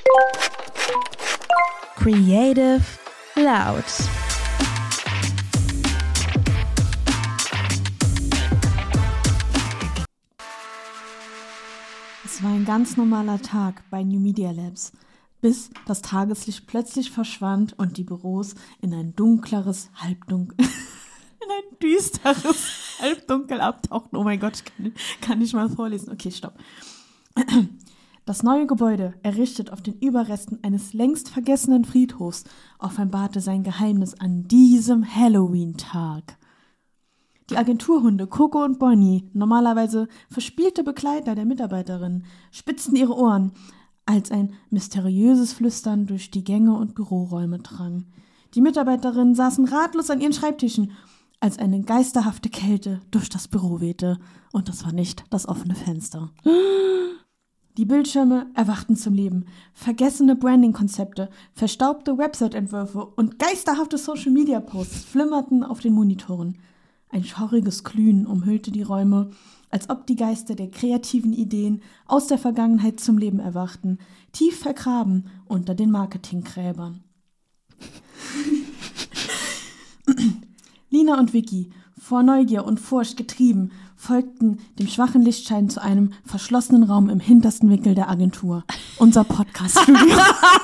Creative Loud. Es war ein ganz normaler Tag bei New Media Labs, bis das Tageslicht plötzlich verschwand und die Büros in ein düsteres Halbdunkel abtauchten. Oh mein Gott, ich kann nicht mal vorlesen. Okay, stopp. Das neue Gebäude, errichtet auf den Überresten eines längst vergessenen Friedhofs, offenbarte sein Geheimnis an diesem Halloween-Tag. Die Agenturhunde Coco und Bonnie, normalerweise verspielte Begleiter der Mitarbeiterin, spitzten ihre Ohren, als ein mysteriöses Flüstern durch die Gänge und Büroräume drang. Die Mitarbeiterinnen saßen ratlos an ihren Schreibtischen, als eine geisterhafte Kälte durch das Büro wehte. Und das war nicht das offene Fenster. Die Bildschirme erwachten zum Leben. Vergessene Branding-Konzepte, verstaubte Website-Entwürfe und geisterhafte Social-Media-Posts flimmerten auf den Monitoren. Ein schauriges Glühen umhüllte die Räume, als ob die Geister der kreativen Ideen aus der Vergangenheit zum Leben erwachten, tief vergraben unter den Marketinggräbern. Lina und Vicky, vor Neugier und Furcht getrieben, folgten dem schwachen Lichtschein zu einem verschlossenen Raum im hintersten Winkel der Agentur. Unser Podcast-Studio.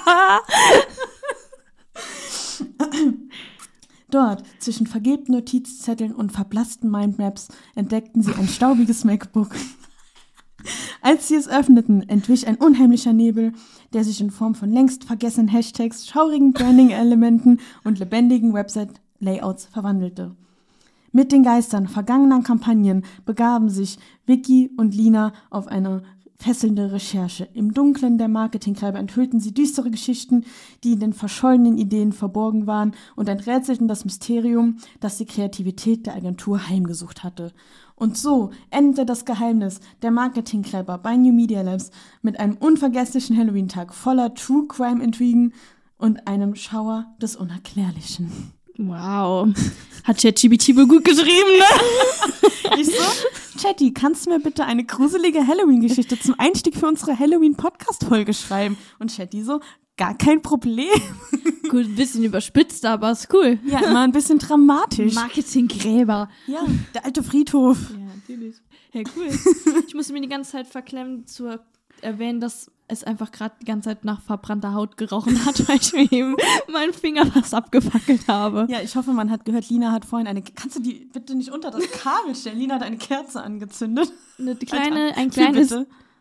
Dort, zwischen vergilbten Notizzetteln und verblassten Mindmaps, entdeckten sie ein staubiges MacBook. Als sie es öffneten, entwich ein unheimlicher Nebel, der sich in Form von längst vergessenen Hashtags, schaurigen Branding-Elementen und lebendigen Website-Layouts verwandelte. Mit den Geistern vergangener Kampagnen begaben sich Vicky und Lina auf eine fesselnde Recherche. Im Dunkeln der Marketinggräber enthüllten sie düstere Geschichten, die in den verschollenen Ideen verborgen waren und enträtselten das Mysterium, das die Kreativität der Agentur heimgesucht hatte. Und so endete das Geheimnis der Marketinggräber bei New Media Labs mit einem unvergesslichen Halloween-Tag voller True-Crime-Intrigen und einem Schauer des Unerklärlichen. Wow. Hat ChatGPT wohl gut geschrieben, ne? Ich so, Chatty, kannst du mir bitte eine gruselige Halloween-Geschichte zum Einstieg für unsere Halloween-Podcast-Folge schreiben? Und Chatty so, gar kein Problem. Gut, ein bisschen überspitzt, aber ist cool. Ja, immer ein bisschen dramatisch. Marketinggräber. Ja, der alte Friedhof. Ja, natürlich. Ja, cool. Ich musste mir die ganze Zeit verklemmen zu erwähnen, dass es einfach gerade die ganze Zeit nach verbrannter Haut gerochen hat, weil ich mir eben meinen Finger fast abgefackelt habe. Ja, ich hoffe, man hat gehört, Lina hat vorhin kannst du die bitte nicht unter das Kabel stellen? Lina hat eine Kerze angezündet. Ein kleines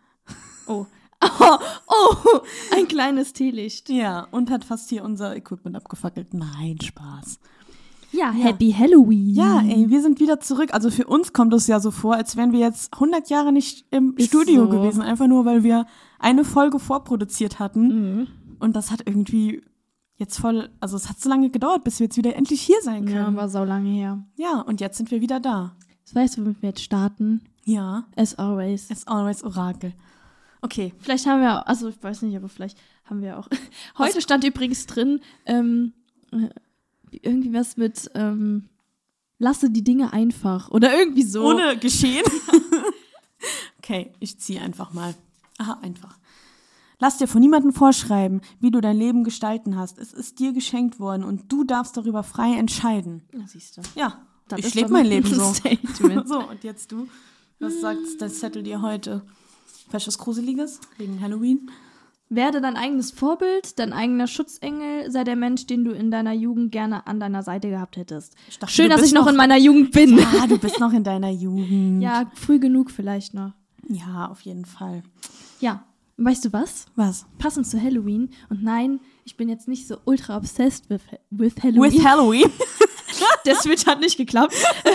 ein kleines Teelicht. Ja, und hat fast hier unser Equipment abgefackelt. Nein, Spaß. Ja, Happy Halloween. Ja, ey, wir sind wieder zurück. Also für uns kommt es ja so vor, als wären wir jetzt 100 Jahre nicht im Studio gewesen. Einfach nur, weil wir eine Folge vorproduziert hatten. Mhm. Und das hat irgendwie jetzt es hat so lange gedauert, bis wir jetzt wieder endlich hier sein können. Ja, war sau lange her. Ja, und jetzt sind wir wieder da. Weißt du, womit wir jetzt starten? Ja. As always. As always, Orakel. Okay. Vielleicht haben wir, also ich weiß nicht, aber vielleicht haben wir auch. Heute stand übrigens drin, irgendwie was mit lasse die Dinge einfach oder irgendwie so. Ohne Geschehen. Okay, ich ziehe einfach mal. Aha, einfach. Lass dir von niemandem vorschreiben, wie du dein Leben gestalten hast. Es ist dir geschenkt worden und du darfst darüber frei entscheiden. Ja, siehst du. Ja, das ich lebe mein Leben so. Statement. So, und jetzt du. Was sagt das Zettel dir heute? Vielleicht was Gruseliges wegen Halloween? Werde dein eigenes Vorbild, dein eigener Schutzengel, sei der Mensch, den du in deiner Jugend gerne an deiner Seite gehabt hättest. Schön, dass ich noch in meiner Jugend bin. Ja, du bist noch in deiner Jugend. Ja, früh genug vielleicht noch. Ja, auf jeden Fall. Ja, weißt du was? Was? Passend zu Halloween. Und nein, ich bin jetzt nicht so ultra obsessed with Halloween. With Halloween? Der Switch hat nicht geklappt.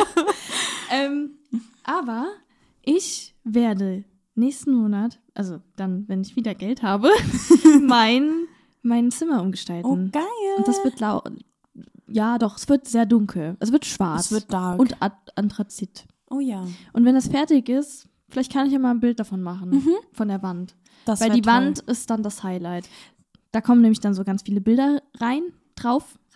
Aber ich werde nächsten Monat, also dann, wenn ich wieder Geld habe, mein Zimmer umgestalten. Oh, geil. Und das wird ja, doch, es wird sehr dunkel. Es wird schwarz. Es wird dark. Und Anthrazit. Oh ja. Und wenn das fertig ist, vielleicht kann ich ja mal ein Bild davon machen, von der Wand. Weil die Wand ist dann das Highlight. Da kommen nämlich dann so ganz viele Bilder drauf.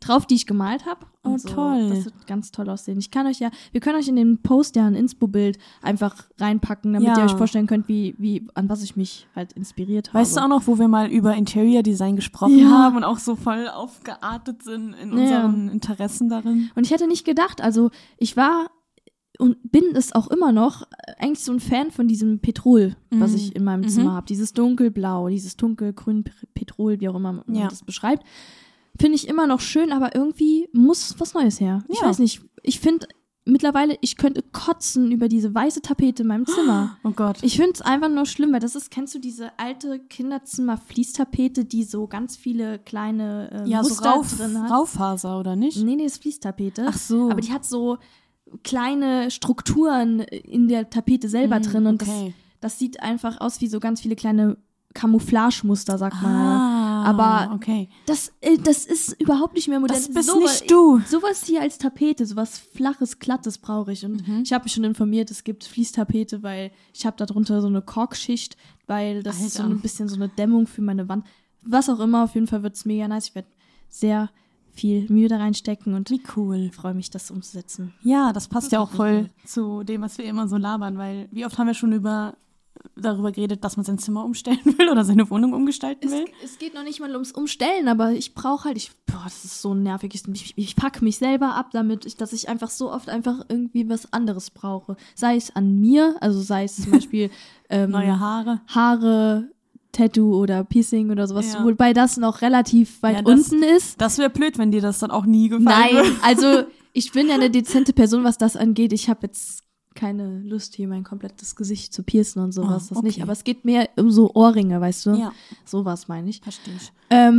drauf, die ich gemalt habe. Oh, toll. Das wird ganz toll aussehen. Wir können euch in den Post ja ein Inspo-Bild einfach reinpacken, damit ihr euch vorstellen könnt, an was ich mich halt inspiriert habe. Weißt du auch noch, wo wir mal über Interior Design gesprochen haben und auch so voll aufgeartet sind in unseren Interessen darin? Und ich hätte nicht gedacht, also ich war und bin es auch immer noch eigentlich so ein Fan von diesem Petrol, was ich in meinem Zimmer habe. Dieses dunkelblau, dieses dunkelgrün Petrol, wie auch immer man das beschreibt. Finde ich immer noch schön, aber irgendwie muss was Neues her. Ich weiß nicht, ich finde mittlerweile, ich könnte kotzen über diese weiße Tapete in meinem Zimmer. Oh Gott. Ich finde es einfach nur schlimm, weil kennst du diese alte Kinderzimmer-Fließtapete, die so ganz viele kleine Muster so drin hat? Raufaser, oder nicht? Nee, das ist Fließtapete. Ach so. Aber die hat so kleine Strukturen in der Tapete selber drin und das sieht einfach aus wie so ganz viele kleine Camouflagemuster, sagt man. Aber das ist überhaupt nicht mehr modern. Das bist nicht du. Sowas hier als Tapete, sowas Flaches, Glattes brauche ich. Und ich habe mich schon informiert, es gibt Fließtapete, weil ich habe da drunter so eine Korkschicht, weil das ist so ein bisschen so eine Dämmung für meine Wand. Was auch immer, auf jeden Fall wird es mega nice. Ich werde sehr viel Mühe da reinstecken und freue mich, das umzusetzen. Ja, das passt ja auch voll zu dem, was wir immer so labern, weil wie oft haben wir schon darüber geredet, dass man sein Zimmer umstellen will oder seine Wohnung umgestalten will. Es geht noch nicht mal ums Umstellen, aber ich brauche halt, das ist so nervig, ich packe mich selber ab damit, dass ich einfach so oft einfach irgendwie was anderes brauche. Sei es an mir, also sei es zum Beispiel neue Haare, Tattoo oder Piercing oder sowas, wobei das noch relativ weit unten ist. Das wäre blöd, wenn dir das dann auch nie gefallen würde. Nein, also ich bin ja eine dezente Person, was das angeht. Ich habe jetzt keine Lust, hier mein komplettes Gesicht zu piercen und sowas, das nicht. Aber es geht mehr um so Ohrringe, weißt du? Ja. Sowas meine ich. Verstehe ich.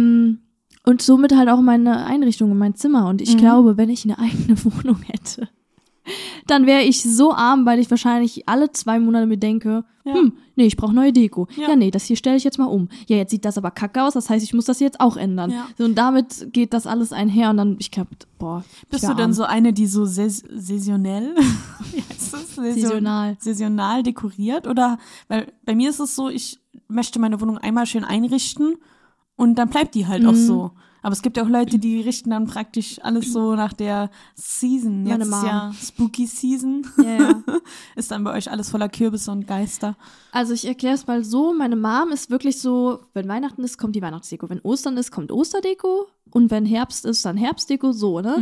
Und somit halt auch meine Einrichtung in mein Zimmer. Und ich glaube, wenn ich eine eigene Wohnung hätte, dann wäre ich so arm, weil ich wahrscheinlich alle 2 Monate mir denke, nee, ich brauche neue Deko. Ja, nee, das hier stelle ich jetzt mal um. Ja, jetzt sieht das aber kacke aus, das heißt, ich muss das jetzt auch ändern. Ja. So, und damit geht das alles einher und dann, ich glaube, Bist du denn so eine, die so saisonell, wie heißt das? Saisonal dekoriert? Oder, weil bei mir ist es so, ich möchte meine Wohnung einmal schön einrichten und dann bleibt die halt auch so. Aber es gibt ja auch Leute, die richten dann praktisch alles so nach der Season. Jetzt ist ja Spooky Season. Ja. Ist dann bei euch alles voller Kürbisse und Geister? Also ich erkläre es mal so, meine Mom ist wirklich so, wenn Weihnachten ist, kommt die Weihnachtsdeko. Wenn Ostern ist, kommt Osterdeko. Und wenn Herbst ist, dann Herbstdeko, so, ne?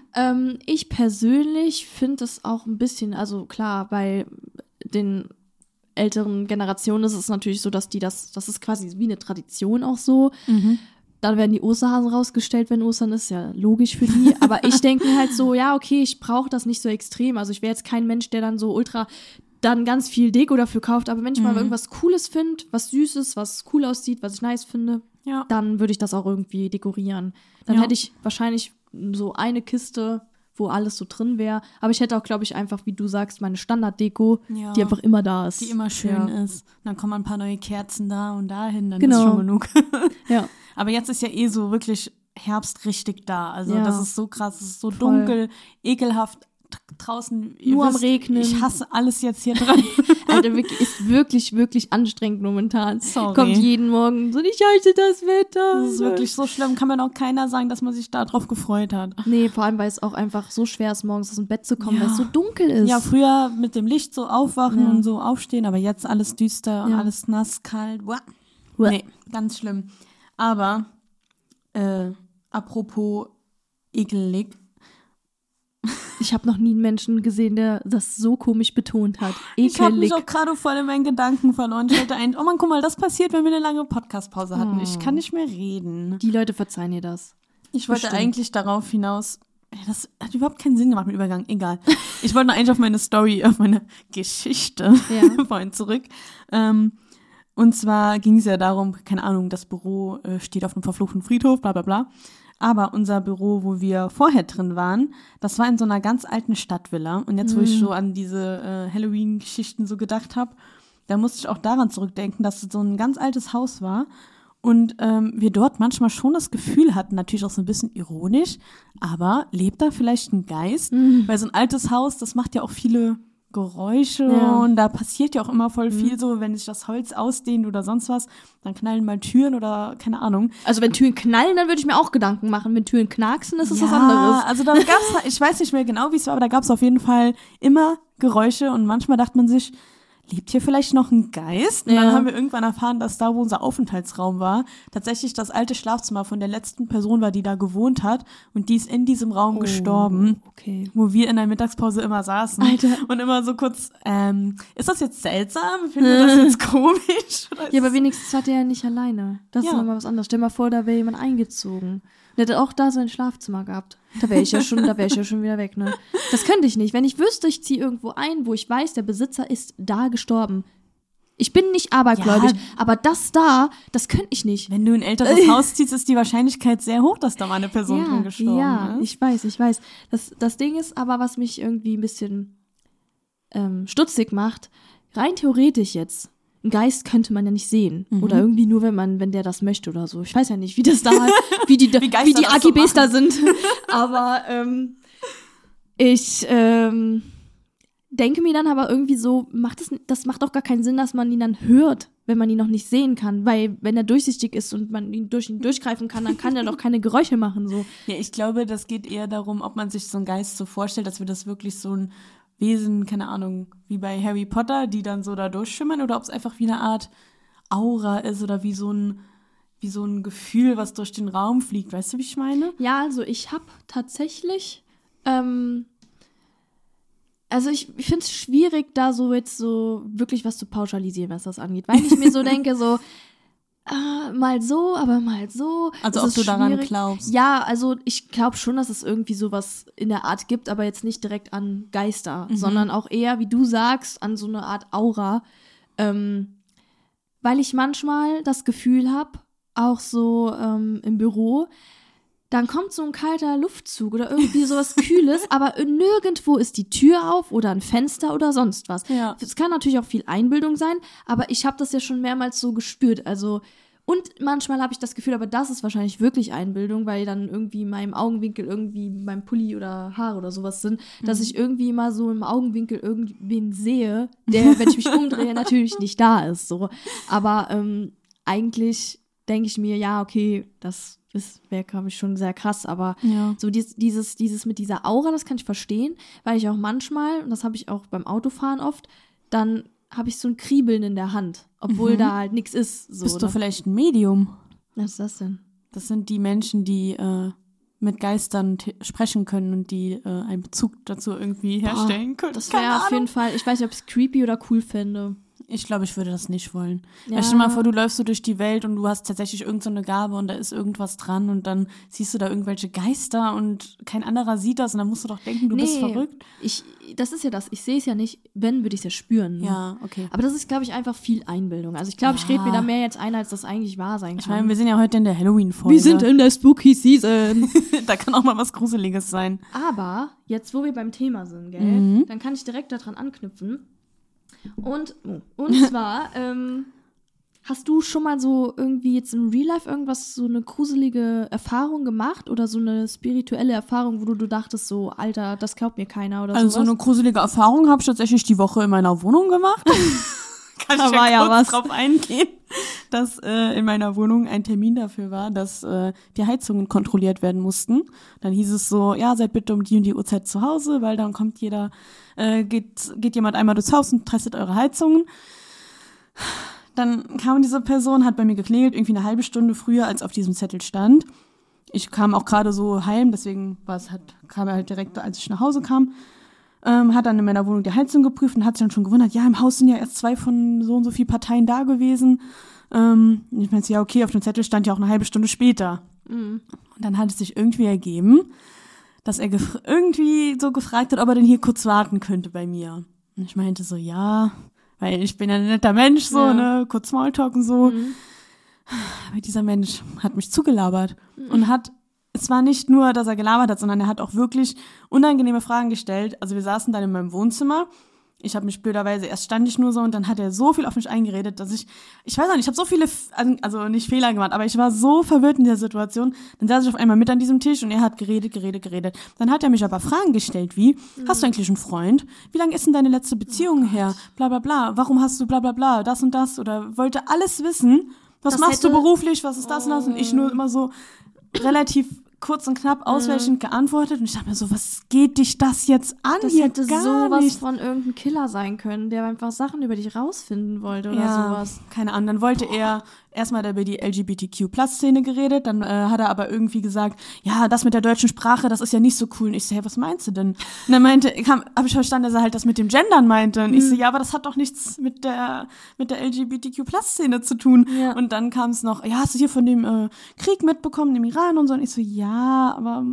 Ich persönlich finde das auch ein bisschen, also klar, bei den älteren Generationen ist es natürlich so, dass das ist quasi wie eine Tradition auch so. Dann werden die Osterhasen rausgestellt, wenn Ostern ist, ja logisch für die. Aber ich denke halt so, ja, okay, ich brauche das nicht so extrem. Also ich wäre jetzt kein Mensch, der dann so dann ganz viel Deko dafür kauft. Aber wenn ich mal irgendwas Cooles finde, was Süßes, was cool aussieht, was ich nice finde, dann würde ich das auch irgendwie dekorieren. Dann hätte ich wahrscheinlich so eine Kiste, wo alles so drin wäre. Aber ich hätte auch, glaube ich, einfach, wie du sagst, meine Standarddeko, die einfach immer da ist. Die immer schön ist. Dann kommen ein paar neue Kerzen da und dahin, dann ist schon genug. Ja. Aber jetzt ist ja so wirklich Herbst richtig da. Also das ist so krass, es ist so dunkel, ekelhaft draußen. Nur am Regnen. Ich hasse alles jetzt hier dran. Alter, ist wirklich, wirklich anstrengend momentan. Sorry. Kommt jeden Morgen so, ich halte das Wetter. Das ist wirklich so schlimm. Kann man auch keiner sagen, dass man sich darauf gefreut hat. Nee, vor allem, weil es auch einfach so schwer ist, morgens aus dem Bett zu kommen, weil es so dunkel ist. Ja, früher mit dem Licht so aufwachen und so aufstehen, aber jetzt alles düster und alles nass, kalt. Nee, ganz schlimm. Aber, apropos ekelig. Ich habe noch nie einen Menschen gesehen, der das so komisch betont hat. Ekelig. Ich habe mich auch gerade voll in meinen Gedanken verloren. Ich wollte oh Mann, guck mal, das passiert, wenn wir eine lange Podcast-Pause hatten. Ich kann nicht mehr reden. Die Leute verzeihen dir das. Ich wollte eigentlich darauf hinaus, das hat überhaupt keinen Sinn gemacht mit Übergang, egal. Ich wollte eigentlich auf meine Story, auf meine Geschichte vorhin zurück. Und zwar ging es ja darum, keine Ahnung, das Büro steht auf einem verfluchten Friedhof, bla bla bla. Aber unser Büro, wo wir vorher drin waren, das war in so einer ganz alten Stadtvilla. Und jetzt, wo ich so an diese Halloween-Geschichten so gedacht habe, da musste ich auch daran zurückdenken, dass es so ein ganz altes Haus war. Und wir dort manchmal schon das Gefühl hatten, natürlich auch so ein bisschen ironisch, aber lebt da vielleicht ein Geist? Weil so ein altes Haus, das macht ja auch viele Geräusche und da passiert ja auch immer voll viel so, wenn sich das Holz ausdehnt oder sonst was, dann knallen mal Türen oder keine Ahnung. Also wenn Türen knallen, dann würde ich mir auch Gedanken machen. Wenn Türen knacksen, ist es was anderes. Also da gab's, ich weiß nicht mehr genau, wie es war, aber da gab's auf jeden Fall immer Geräusche und manchmal dachte man sich, lebt hier vielleicht noch ein Geist? Und dann haben wir irgendwann erfahren, dass da, wo unser Aufenthaltsraum war, tatsächlich das alte Schlafzimmer von der letzten Person war, die da gewohnt hat. Und die ist in diesem Raum gestorben, wo wir in der Mittagspause immer saßen. Alter. Und immer so kurz, ist das jetzt seltsam? Finden wir das jetzt komisch? Oder Ja, aber wenigstens hat er ja nicht alleine. Das ist nochmal was anderes. Stell mal vor, da wäre jemand eingezogen. Der hätte auch da sein Schlafzimmer gehabt. Da wäre ich ja schon wieder weg, ne? Das könnte ich nicht. Wenn ich wüsste, ich ziehe irgendwo ein, wo ich weiß, der Besitzer ist da gestorben. Ich bin nicht abergläubig, aber das könnte ich nicht. Wenn du ein älteres Haus ziehst, ist die Wahrscheinlichkeit sehr hoch, dass da mal eine Person drin gestorben ist. Ja, ich weiß. Das Ding ist aber, was mich irgendwie ein bisschen stutzig macht, rein theoretisch jetzt, einen Geist könnte man ja nicht sehen. Oder irgendwie nur, wenn der das möchte oder so. Ich weiß ja nicht, wie das da, wie die AGBs so da sind. Aber ich denke mir dann aber irgendwie so, das macht doch gar keinen Sinn, dass man ihn dann hört, wenn man ihn noch nicht sehen kann. Weil wenn er durchsichtig ist und man ihn durchgreifen kann, dann kann er doch keine Geräusche machen. So. Ja, ich glaube, das geht eher darum, ob man sich so einen Geist so vorstellt, dass wir das wirklich so ein Wesen, keine Ahnung, wie bei Harry Potter, die dann so da durchschimmern, oder ob es einfach wie eine Art Aura ist oder wie so ein Gefühl, was durch den Raum fliegt. Weißt du, wie ich meine? Ja, also ich habe tatsächlich, also ich finde es schwierig, da so jetzt so wirklich was zu pauschalisieren, was das angeht, weil ich mir so denke, so mal so, aber mal so. Also ob du daran glaubst. Ja, also ich glaube schon, dass es irgendwie sowas in der Art gibt, aber jetzt nicht direkt an Geister, sondern auch eher, wie du sagst, an so eine Art Aura. Weil ich manchmal das Gefühl habe, auch so im Büro, dann kommt so ein kalter Luftzug oder irgendwie sowas Kühles, aber nirgendwo ist die Tür auf oder ein Fenster oder sonst was. Ja. Es kann natürlich auch viel Einbildung sein, aber ich habe das ja schon mehrmals so gespürt. Also, und manchmal habe ich das Gefühl, aber das ist wahrscheinlich wirklich Einbildung, weil dann irgendwie in meinem Augenwinkel irgendwie mein Pulli oder Haare oder sowas sind, dass ich irgendwie mal so im Augenwinkel irgendwen sehe, der, wenn ich mich umdrehe, natürlich nicht da ist. So. Aber eigentlich denke ich mir, ja, okay, das wäre, glaube ich, schon sehr krass, aber so dieses mit dieser Aura, das kann ich verstehen, weil ich auch manchmal, und das habe ich auch beim Autofahren oft, dann habe ich so ein Kriebeln in der Hand, obwohl da halt nichts ist. So, bist du vielleicht ein Medium? Was ist das denn? Das sind die Menschen, die mit Geistern sprechen können und die einen Bezug dazu irgendwie herstellen können. Das wäre auf jeden Fall, ich weiß nicht, ob ich es creepy oder cool fände. Ich glaube, ich würde das nicht wollen. Ja. Stell dir mal vor, du läufst so durch die Welt und du hast tatsächlich irgend so eine Gabe und da ist irgendwas dran und dann siehst du da irgendwelche Geister und kein anderer sieht das und dann musst du doch denken, du bist verrückt. Das ist ja das. Ich sehe es ja nicht, wenn, würde ich es ja spüren. Ne? Ja, okay. Aber das ist, glaube ich, einfach viel Einbildung. Also ich glaube, ich rede mir da mehr jetzt ein, als das eigentlich wahr sein kann. Ich meine, wir sind ja heute in der Halloween-Folge. Wir sind in der Spooky Season. Da kann auch mal was Gruseliges sein. Aber, jetzt wo wir beim Thema sind, gell, dann kann ich direkt daran anknüpfen. Und zwar, hast du schon mal so irgendwie jetzt im Real Life irgendwas, so eine gruselige Erfahrung gemacht oder so eine spirituelle Erfahrung, wo du dachtest so, Alter, das glaubt mir keiner oder so? Also so eine gruselige Erfahrung habe ich tatsächlich die Woche in meiner Wohnung gemacht. Kann ich ja kurz drauf eingehen, dass in meiner Wohnung ein Termin dafür war, dass die Heizungen kontrolliert werden mussten. Dann hieß es so, ja, seid bitte um die und die Uhrzeit zu Hause, weil dann kommt geht jemand einmal durchs Haus und testet eure Heizungen. Dann kam diese Person, hat bei mir geklingelt, irgendwie eine halbe Stunde früher, als auf diesem Zettel stand. Ich kam auch gerade so heim, deswegen kam er halt direkt, als ich nach Hause kam. Hat dann in meiner Wohnung die Heizung geprüft und hat sich dann schon gewundert, ja, im Haus sind ja erst 2 von so und so viel Parteien da gewesen. Ich meinte, ja, okay, auf dem Zettel stand ja auch eine halbe Stunde später. Und dann hat es sich irgendwie ergeben, dass er irgendwie so gefragt hat, ob er denn hier kurz warten könnte bei mir. Und ich meinte so, ja, weil ich bin ja ein netter Mensch, so, ne, kurz Smalltalk und so. Aber dieser Mensch hat mich zugelabert und es war nicht nur, dass er gelabert hat, sondern er hat auch wirklich unangenehme Fragen gestellt. Also wir saßen dann in meinem Wohnzimmer. ich habe mich blöderweise, erst stand ich nur so und dann hat er so viel auf mich eingeredet, dass ich weiß auch nicht, ich habe so viele, also nicht Fehler gemacht, aber ich war so verwirrt in der Situation. Dann saß ich auf einmal mit an diesem Tisch und er hat geredet. Dann hat er mich aber Fragen gestellt, wie, hast du eigentlich einen Freund? Wie lange ist denn deine letzte Beziehung her? Bla bla bla, warum hast du bla bla bla, das und das? Oder wollte alles wissen, was machst du beruflich, was ist das und das? Und ich nur immer so relativ kurz und knapp ausweichend geantwortet und ich dachte mir so, was geht dich das jetzt an? Das hier hätte gar sowas nicht. von irgendeinem Killer sein können, der einfach Sachen über dich rausfinden wollte oder sowas. Keine Ahnung. Dann wollte er, erstmal hat er über die LGBTQ+-Szene geredet, dann hat er aber irgendwie gesagt, ja, das mit der deutschen Sprache, das ist ja nicht so cool. Und ich so, hey, was meinst du denn? Und dann habe ich verstanden, dass er halt das mit dem Gendern meinte. Und ich so, ja, aber das hat doch nichts mit der LGBTQ+-Szene zu tun. Ja. Und dann kam es noch, ja, hast du hier von dem Krieg mitbekommen im Iran und so? Und ich so, ja, aber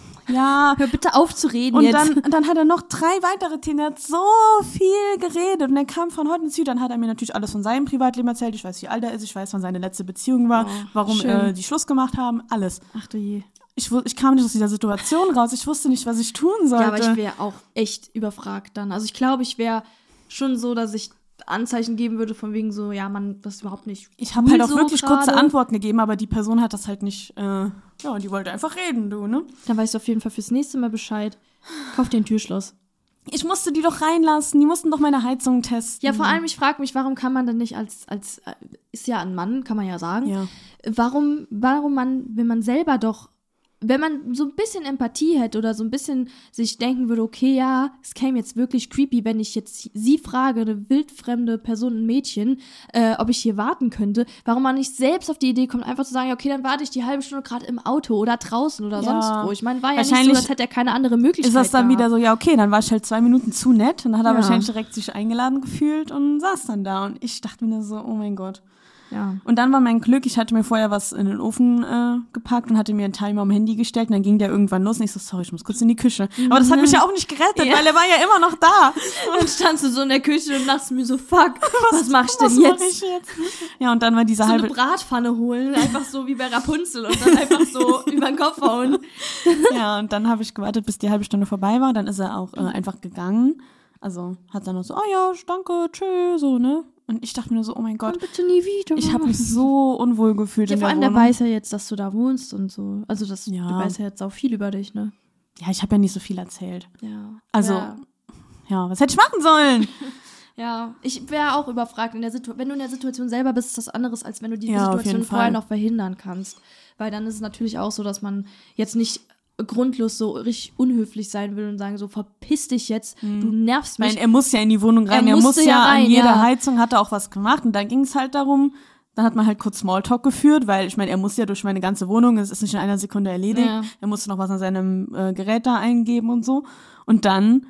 ja. Hör bitte auf zu reden und jetzt. Und dann hat er noch 3 weitere Themen, er hat so viel geredet und er kam von heute ins Süd, dann hat er mir natürlich alles von seinem Privatleben erzählt, ich weiß, wie alt er ist, ich weiß, wann seine letzte Beziehung war, warum die Schluss gemacht haben, alles. Ach du je. Ich kam nicht aus dieser Situation raus, ich wusste nicht, was ich tun sollte. Ja, aber ich wäre auch echt überfragt dann. Also ich glaube, ich wäre schon so, dass ich Anzeichen geben würde von wegen so, ja, man, das ist überhaupt nicht Ich habe halt auch so wirklich kurze Antworten gegeben, aber die Person hat das halt nicht, die wollte einfach reden, du, ne? Dann weißt du auf jeden Fall fürs nächste Mal Bescheid. Kauf dir ein Türschloss. Ich musste die doch reinlassen, die mussten doch meine Heizung testen. Ja, vor allem, ich frage mich, warum kann man denn nicht als ist ja ein Mann, kann man ja sagen, ja. Warum man, wenn man selber doch, wenn man so ein bisschen Empathie hätte oder so ein bisschen sich denken würde, okay, ja, es käme jetzt wirklich creepy, wenn ich jetzt sie frage, eine wildfremde Person, ein Mädchen, ob ich hier warten könnte, warum man nicht selbst auf die Idee kommt, einfach zu sagen, okay, dann warte ich die halbe Stunde gerade im Auto oder draußen oder sonst wo. Ich meine, war ja nicht so, als hätte er keine andere Möglichkeit ist das dann gehabt. wieder so, ja, okay, dann war ich halt 2 Minuten zu nett und dann hat er wahrscheinlich direkt sich eingeladen gefühlt und saß dann da und ich dachte mir so, oh mein Gott. Ja. Und dann war mein Glück, ich hatte mir vorher was in den Ofen gepackt und hatte mir einen Timer am Handy gestellt und dann ging der irgendwann los und ich so, sorry, ich muss kurz in die Küche. Aber das hat mich ja auch nicht gerettet, weil er war ja immer noch da. Und dann standst du so in der Küche und dachtest mir so, fuck, was mach ich denn jetzt? Mach ich jetzt? Ja, und dann war diese eine Bratpfanne holen, einfach so wie bei Rapunzel und dann einfach so über den Kopf hauen. Ja, und dann habe ich gewartet, bis die halbe Stunde vorbei war, dann ist er auch einfach gegangen. Also hat dann noch so, oh ja, danke, tschüss, so, ne? Und ich dachte mir nur so, oh mein Gott. Komm bitte nie wieder. Ich habe mich so unwohl gefühlt in der Wohnung. Vor allem, der weiß ja jetzt, dass du da wohnst und so. Also der weiß ja jetzt auch viel über dich, ne? Ja, ich habe ja nicht so viel erzählt. Ja. Also, ja, was hätte ich machen sollen? Ja, ich wäre auch überfragt. Wenn du in der Situation selber bist, ist das anderes, als wenn du die Situation vorher noch verhindern kannst. Weil dann ist es natürlich auch so, dass man jetzt nicht grundlos so richtig unhöflich sein will und sagen so, verpiss dich jetzt, du nervst mich. Ich meine, er muss ja in die Wohnung rein, er muss ja rein, an jeder Heizung, hat er auch was gemacht und dann ging es halt darum, dann hat man halt kurz Smalltalk geführt, weil ich meine, er muss ja durch meine ganze Wohnung, es ist nicht in einer Sekunde erledigt, er musste noch was an seinem Gerät da eingeben und so und dann,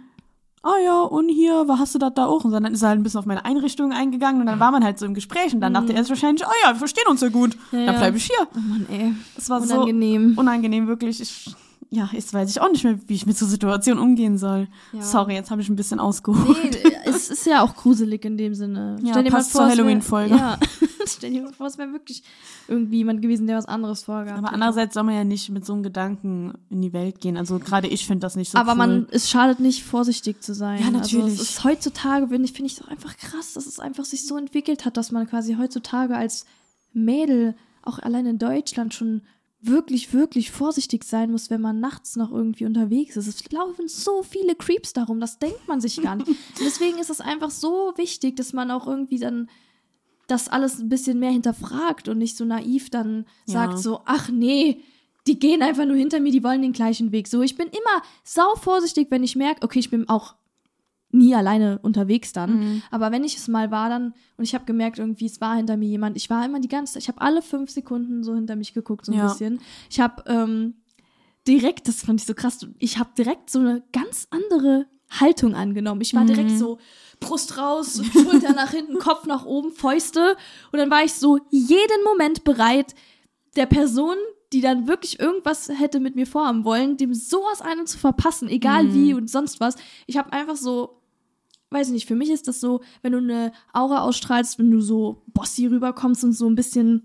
und hier, was hast du das da auch? Und dann ist er halt ein bisschen auf meine Einrichtung eingegangen und dann war man halt so im Gespräch und dann dachte er sich wahrscheinlich, wir verstehen uns ja gut, dann bleibe ich hier. Oh Mann, ey. Das war unangenehm. So unangenehm, wirklich. Jetzt weiß ich auch nicht mehr, wie ich mit so Situation umgehen soll. Ja. Sorry, jetzt habe ich ein bisschen ausgeholt. Nee, es ist ja auch gruselig in dem Sinne. Ja, stell dir passt mal vor, zur Halloween-Folge. Ja, stell dir mal vor, es wäre wirklich irgendwie jemand gewesen, der was anderes vorgehabt hat. Aber andererseits soll man ja nicht mit so einem Gedanken in die Welt gehen. Also gerade ich finde das nicht so cool. Aber es schadet nicht, vorsichtig zu sein. Ja, natürlich. Also es ist heutzutage, finde ich doch einfach krass, dass es einfach sich so entwickelt hat, dass man quasi heutzutage als Mädel, auch allein in Deutschland schon wirklich, wirklich vorsichtig sein muss, wenn man nachts noch irgendwie unterwegs ist. Es laufen so viele Creeps darum, das denkt man sich gar nicht. Und deswegen ist es einfach so wichtig, dass man auch irgendwie dann das alles ein bisschen mehr hinterfragt und nicht so naiv dann sagt so, ach nee, die gehen einfach nur hinter mir, die wollen den gleichen Weg. So, ich bin immer sau vorsichtig, wenn ich merke, okay, ich bin auch nie alleine unterwegs dann. Aber wenn ich es mal war dann und ich habe gemerkt, irgendwie, es war hinter mir jemand, ich war immer ich habe alle 5 Sekunden so hinter mich geguckt, so ein bisschen. Ich habe direkt, das fand ich so krass, ich habe direkt so eine ganz andere Haltung angenommen. Ich war direkt so Brust raus, Schulter nach hinten, Kopf nach oben, Fäuste und dann war ich so jeden Moment bereit, der Person, die dann wirklich irgendwas hätte mit mir vorhaben wollen, dem sowas einen zu verpassen, egal wie und sonst was. Ich habe einfach so, weiß nicht, für mich ist das so, wenn du eine Aura ausstrahlst, wenn du so bossy rüberkommst und so ein bisschen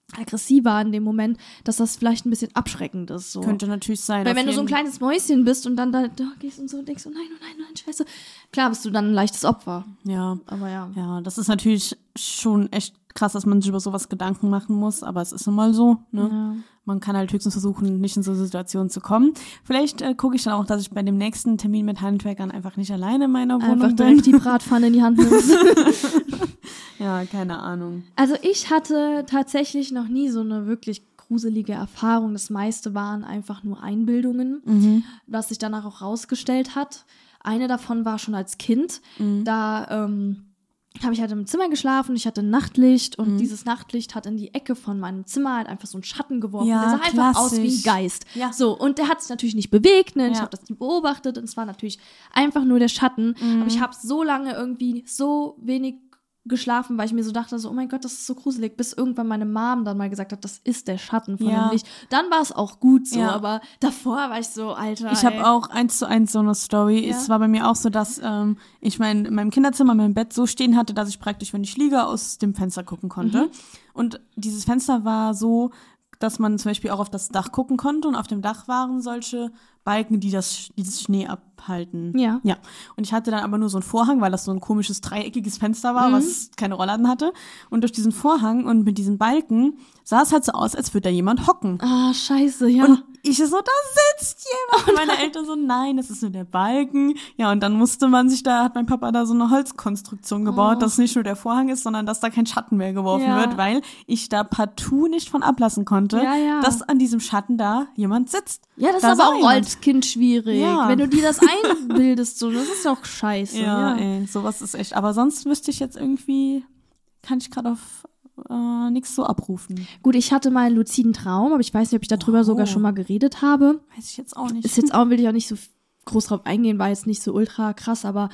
aggressiver in dem Moment, dass das vielleicht ein bisschen abschreckend ist. So. Könnte natürlich sein. Weil wenn du so ein kleines Mäuschen bist und dann da gehst und so denkst, oh nein, scheiße. Klar bist du dann ein leichtes Opfer. Ja. Aber ja. Ja, das ist natürlich schon echt krass, dass man sich über sowas Gedanken machen muss, aber es ist nun mal so, ne? Ja. Man kann halt höchstens versuchen, nicht in so Situationen zu kommen. Vielleicht gucke ich dann auch, dass ich bei dem nächsten Termin mit Handwerkern einfach nicht alleine in meiner Wohnung bin. Einfach direkt die Bratpfanne in die Hand nimmst. Ja, keine Ahnung. Also ich hatte tatsächlich noch nie so eine wirklich gruselige Erfahrung. Das meiste waren einfach nur Einbildungen, was sich danach auch rausgestellt hat. Eine davon war schon als Kind. Da habe ich halt im Zimmer geschlafen, ich hatte ein Nachtlicht und dieses Nachtlicht hat in die Ecke von meinem Zimmer halt einfach so einen Schatten geworfen. Ja, der sah einfach aus wie ein Geist. Ja. So, und der hat sich natürlich nicht bewegt, ne? Ich habe das beobachtet und es war natürlich einfach nur der Schatten. Aber ich habe so lange irgendwie so wenig geschlafen, weil ich mir so dachte, so, oh mein Gott, das ist so gruselig, bis irgendwann meine Mom dann mal gesagt hat, das ist der Schatten von dem Licht. Dann war es auch gut so, aber davor war ich so, Alter. Ich habe auch 1:1 so eine Story. Ja. Es war bei mir auch so, dass ich in meinem Kinderzimmer mein Bett so stehen hatte, dass ich praktisch, wenn ich liege, aus dem Fenster gucken konnte. Und dieses Fenster war so, dass man zum Beispiel auch auf das Dach gucken konnte und auf dem Dach waren solche Balken, die dieses Schnee abhalten. Ja. Und ich hatte dann aber nur so einen Vorhang, weil das so ein komisches dreieckiges Fenster war, was keine Rollladen hatte. Und durch diesen Vorhang und mit diesen Balken sah es halt so aus, als würde da jemand hocken. Ah, scheiße, ja. Und ich so, da sitzt jemand. Und meine Eltern so, nein, das ist nur der Balken. Ja, und dann hat mein Papa da so eine Holzkonstruktion gebaut, dass nicht nur der Vorhang ist, sondern dass da kein Schatten mehr geworfen wird, weil ich da partout nicht von ablassen konnte, dass an diesem Schatten da jemand sitzt. Ja, das ist aber auch als Kind schwierig. Ja. Wenn du dir das einbildest, so, das ist doch scheiße. Ja, ey, sowas ist echt. Aber sonst wüsste ich jetzt irgendwie, kann ich gerade auf nichts so abrufen. Gut, ich hatte mal einen luziden Traum, aber ich weiß nicht, ob ich darüber sogar schon mal geredet habe. Weiß ich jetzt auch nicht. Will ich auch nicht so groß drauf eingehen, war jetzt nicht so ultra krass, aber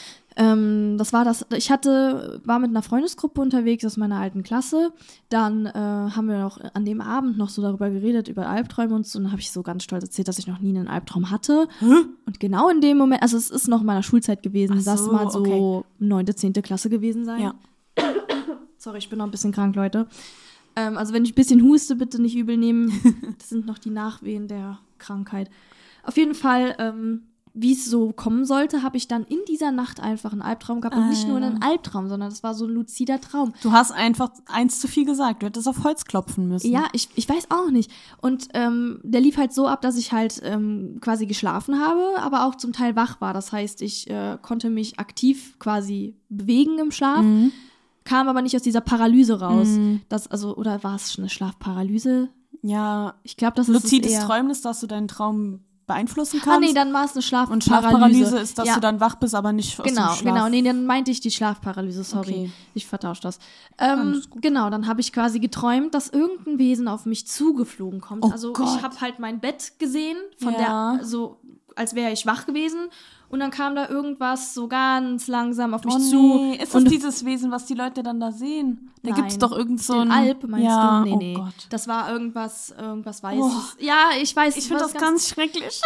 das war das. Ich war mit einer Freundesgruppe unterwegs aus meiner alten Klasse. Dann haben wir noch an dem Abend noch so darüber geredet, über Albträume und so. Und dann habe ich so ganz stolz erzählt, dass ich noch nie einen Albtraum hatte. Und genau in dem Moment, also es ist noch in meiner Schulzeit gewesen, das mal so 9., 10. Klasse gewesen sein. Ja. Sorry, ich bin noch ein bisschen krank, Leute. Also wenn ich ein bisschen huste, bitte nicht übel nehmen. Das sind noch die Nachwehen der Krankheit. Auf jeden Fall, wie es so kommen sollte, habe ich dann in dieser Nacht einfach einen Albtraum gehabt. Und nicht nur einen Albtraum, sondern das war so ein luzider Traum. Du hast einfach eins zu viel gesagt. Du hättest auf Holz klopfen müssen. Ja, ich weiß auch nicht. Und der lief halt so ab, dass ich halt quasi geschlafen habe, aber auch zum Teil wach war. Das heißt, ich konnte mich aktiv quasi bewegen im Schlaf. Kam aber nicht aus dieser Paralyse raus. Oder war es eine Schlafparalyse? Ja, ich glaube, das ist luzides Träumen ist, dass du deinen Traum beeinflussen kannst. Nee, dann war es eine Schlafparalyse. Und Schlafparalyse ist, dass du dann wach bist, aber nicht aus dem Schlaf. Genau. Nee, dann meinte ich die Schlafparalyse, sorry. Okay. Ich vertausche das. Genau, dann habe ich quasi geträumt, dass irgendein Wesen auf mich zugeflogen kommt. Oh also Gott. ich habe halt mein Bett gesehen, so als wäre ich wach gewesen. Und dann kam da irgendwas so ganz langsam auf mich zu. Ist das dieses Wesen, was die Leute dann da sehen? Da gibt es doch irgend so ein... Alp, meinst du? Nee. Gott. Das war irgendwas Weißes. Ja, ich weiß. Ich finde das ganz schrecklich.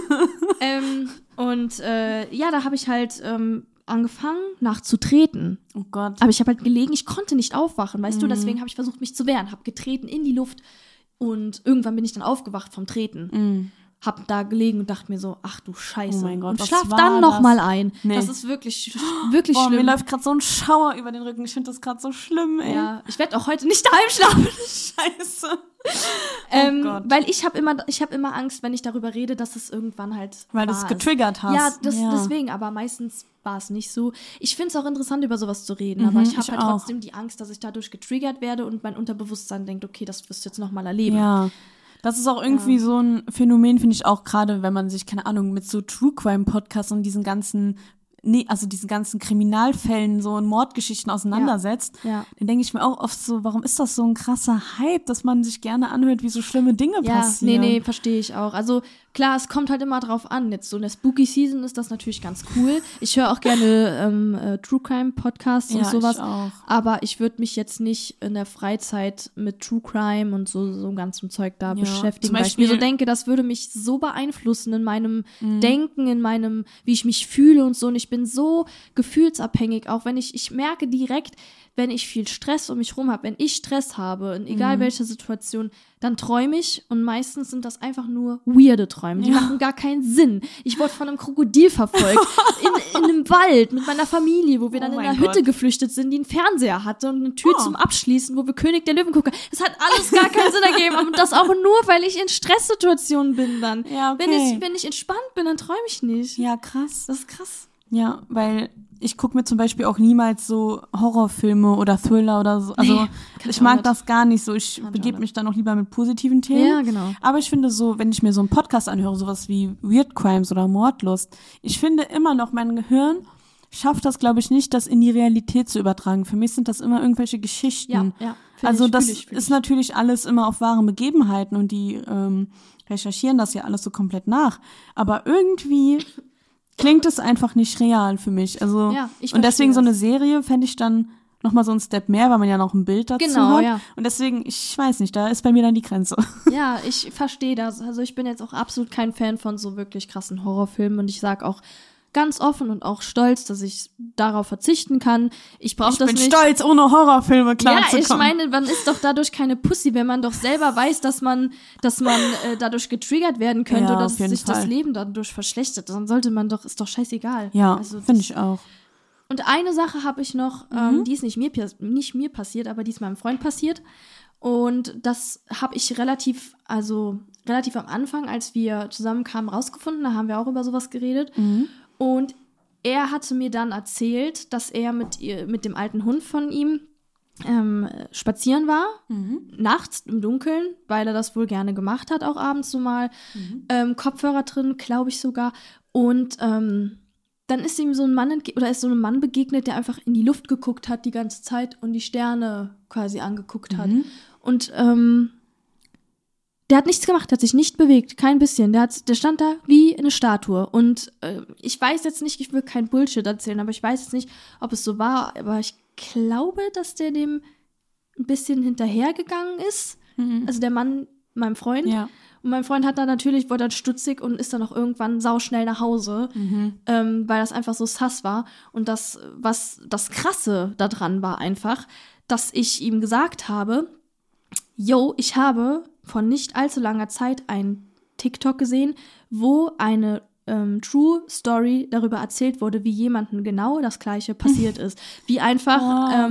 Da habe ich halt angefangen nachzutreten. Oh Gott. Aber ich habe halt gelegen, ich konnte nicht aufwachen, weißt du? Deswegen habe ich versucht, mich zu wehren. Habe getreten in die Luft und irgendwann bin ich dann aufgewacht vom Treten. Hab da gelegen und dachte mir so, ach du Scheiße. Oh mein Gott, und schlaf dann nochmal ein. Nee. Das ist wirklich schlimm. Mir läuft gerade so ein Schauer über den Rücken. Ich finde das gerade so schlimm, ey. Ja, ich werde auch heute nicht daheim schlafen. Scheiße. Gott. Weil ich hab immer Angst, wenn ich darüber rede, dass es irgendwann halt weil du es getriggert hast. Ja, deswegen, aber meistens war es nicht so. Ich finde es auch interessant, über sowas zu reden, aber ich habe halt trotzdem die Angst, dass ich dadurch getriggert werde und mein Unterbewusstsein denkt, okay, das wirst du jetzt nochmal erleben. Ja. Das ist auch irgendwie so ein Phänomen, finde ich auch, gerade wenn man sich, keine Ahnung, mit so True Crime Podcasts und diesen ganzen Kriminalfällen so und Mordgeschichten auseinandersetzt, dann denke ich mir auch oft so, warum ist das so ein krasser Hype, dass man sich gerne anhört, wie so schlimme Dinge passieren? Nee, verstehe ich auch. Also klar, es kommt halt immer drauf an. Jetzt so in der Spooky Season ist das natürlich ganz cool. Ich höre auch gerne True Crime Podcasts und sowas. Ich auch. Aber ich würde mich jetzt nicht in der Freizeit mit True Crime und so ganzem Zeug da beschäftigen, weil ich mir so denke, das würde mich so beeinflussen in meinem Denken, in meinem, wie ich mich fühle und so. Und ich bin so gefühlsabhängig, auch wenn ich merke direkt, wenn ich viel Stress um mich rum habe, wenn ich Stress habe, in egal welcher Situation, dann träume ich und meistens sind das einfach nur weirde Träume. Die machen gar keinen Sinn. Ich wurde von einem Krokodil verfolgt, in einem Wald mit meiner Familie, wo wir dann in einer Hütte geflüchtet sind, die einen Fernseher hatte und eine Tür zum Abschließen, wo wir König der Löwen gucken. Das hat alles gar keinen Sinn ergeben und das auch nur, weil ich in Stresssituationen bin dann. Ja, okay. Wenn ich entspannt bin, dann träume ich nicht. Ja, krass. Das ist krass. Ja, weil ich gucke mir zum Beispiel auch niemals so Horrorfilme oder Thriller oder so. Also ich mag das gar nicht so. Ich begebe mich dann auch lieber mit positiven Themen. Ja, genau. Aber ich finde so, wenn ich mir so einen Podcast anhöre, sowas wie Weird Crimes oder Mordlust, ich finde immer noch, mein Gehirn schafft das, glaube ich, nicht, das in die Realität zu übertragen. Für mich sind das immer irgendwelche Geschichten. Ja. Also das ist natürlich alles immer auf wahren Begebenheiten und die recherchieren das ja alles so komplett nach. Aber irgendwie klingt es einfach nicht real für mich. Also Ja, ich und deswegen verstehe so eine Serie fände ich dann nochmal so ein Step mehr, weil man ja noch ein Bild dazu Genau, hat. ja. Und deswegen, ich weiß nicht, da ist bei mir dann die Grenze. Ja, ich verstehe das. Also ich bin jetzt auch absolut kein Fan von so wirklich krassen Horrorfilmen und ich sage auch ganz offen und auch stolz, dass ich darauf verzichten kann. Ich brauche das nicht. Ich bin stolz, ohne Horrorfilme klarzukommen. Ja, ich meine, man ist doch dadurch keine Pussy, wenn man doch selber weiß, dass man dadurch getriggert werden könnte Ja, oder auf dass jeden sich das Fall. Leben dadurch verschlechtert. Dann sollte man doch, ist doch scheißegal. Ja, Also finde ich auch. Und eine Sache habe ich noch, die ist nicht mir passiert, aber die ist meinem Freund passiert. Und das habe ich relativ am Anfang, als wir zusammenkamen, rausgefunden. Da haben wir auch über sowas geredet. Und er hatte mir dann erzählt, dass er mit dem alten Hund von ihm spazieren war, nachts im Dunkeln, weil er das wohl gerne gemacht hat, auch abends so mal. Kopfhörer drin, glaube ich sogar. Und dann ist ihm so ein Mann begegnet, der einfach in die Luft geguckt hat die ganze Zeit und die Sterne quasi angeguckt hat. Und der hat nichts gemacht, hat sich nicht bewegt, kein bisschen. Der stand da wie eine Statue. Und ich weiß jetzt nicht, ich will kein Bullshit erzählen, aber ich weiß jetzt nicht, ob es so war. Aber ich glaube, dass der dem ein bisschen hinterhergegangen ist. Also der Mann, meinem Freund. Ja. Und mein Freund wurde dann stutzig und ist dann auch irgendwann sauschnell nach Hause, weil das einfach so sass war. Und das Krasse daran war einfach, dass ich ihm gesagt habe, yo, ich habe vor nicht allzu langer Zeit ein TikTok gesehen, wo eine True Story darüber erzählt wurde, wie jemandem genau das Gleiche passiert ist. Wie einfach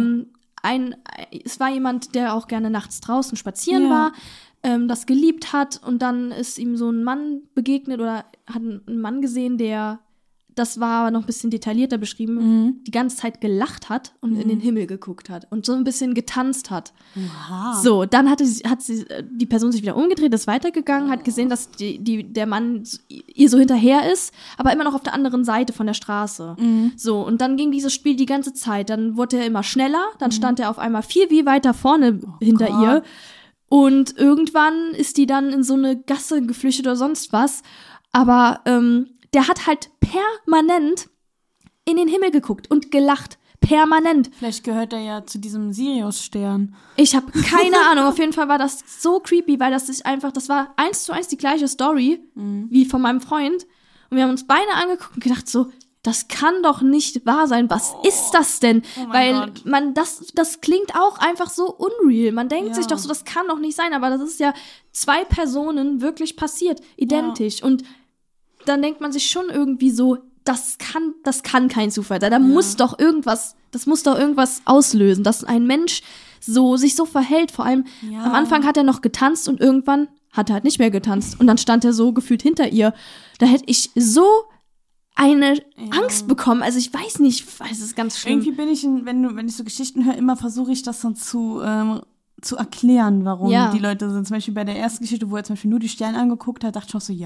es war jemand, der auch gerne nachts draußen spazieren war, das geliebt hat und dann ist ihm so ein Mann begegnet oder hat einen Mann gesehen, das war noch ein bisschen detaillierter beschrieben, die ganze Zeit gelacht hat und in den Himmel geguckt hat und so ein bisschen getanzt hat. Aha. So, dann hat die Person sich wieder umgedreht, ist weitergegangen, hat gesehen, dass der Mann ihr so hinterher ist, aber immer noch auf der anderen Seite von der Straße. So, und dann ging dieses Spiel die ganze Zeit. Dann wurde er immer schneller, dann stand er auf einmal viel weiter vorne hinter ihr. Und irgendwann ist die dann in so eine Gasse geflüchtet oder sonst was. Aber der hat halt permanent in den Himmel geguckt und gelacht. Permanent. Vielleicht gehört er ja zu diesem Sirius-Stern. Ich habe keine Ahnung. Auf jeden Fall war das so creepy, weil das war 1:1 die gleiche Story wie von meinem Freund. Und wir haben uns beide angeguckt und gedacht so, das kann doch nicht wahr sein. Was ist das denn? Weil das klingt auch einfach so unreal. Man denkt sich doch so, das kann doch nicht sein. Aber das ist ja 2 Personen wirklich passiert. Identisch. Ja. Und dann denkt man sich schon irgendwie so, das kann kein Zufall sein. Das muss doch irgendwas auslösen, dass ein Mensch sich so verhält. Vor allem am Anfang hat er noch getanzt und irgendwann hat er halt nicht mehr getanzt. Und dann stand er so gefühlt hinter ihr. Da hätte ich so eine Angst bekommen. Also ich weiß nicht, es ist ganz schlimm. Irgendwie bin ich, wenn ich so Geschichten höre, immer versuche ich das dann zu erklären, warum die Leute sind. Zum Beispiel bei der ersten Geschichte, wo er zum Beispiel nur die Sterne angeguckt hat, dachte ich auch so,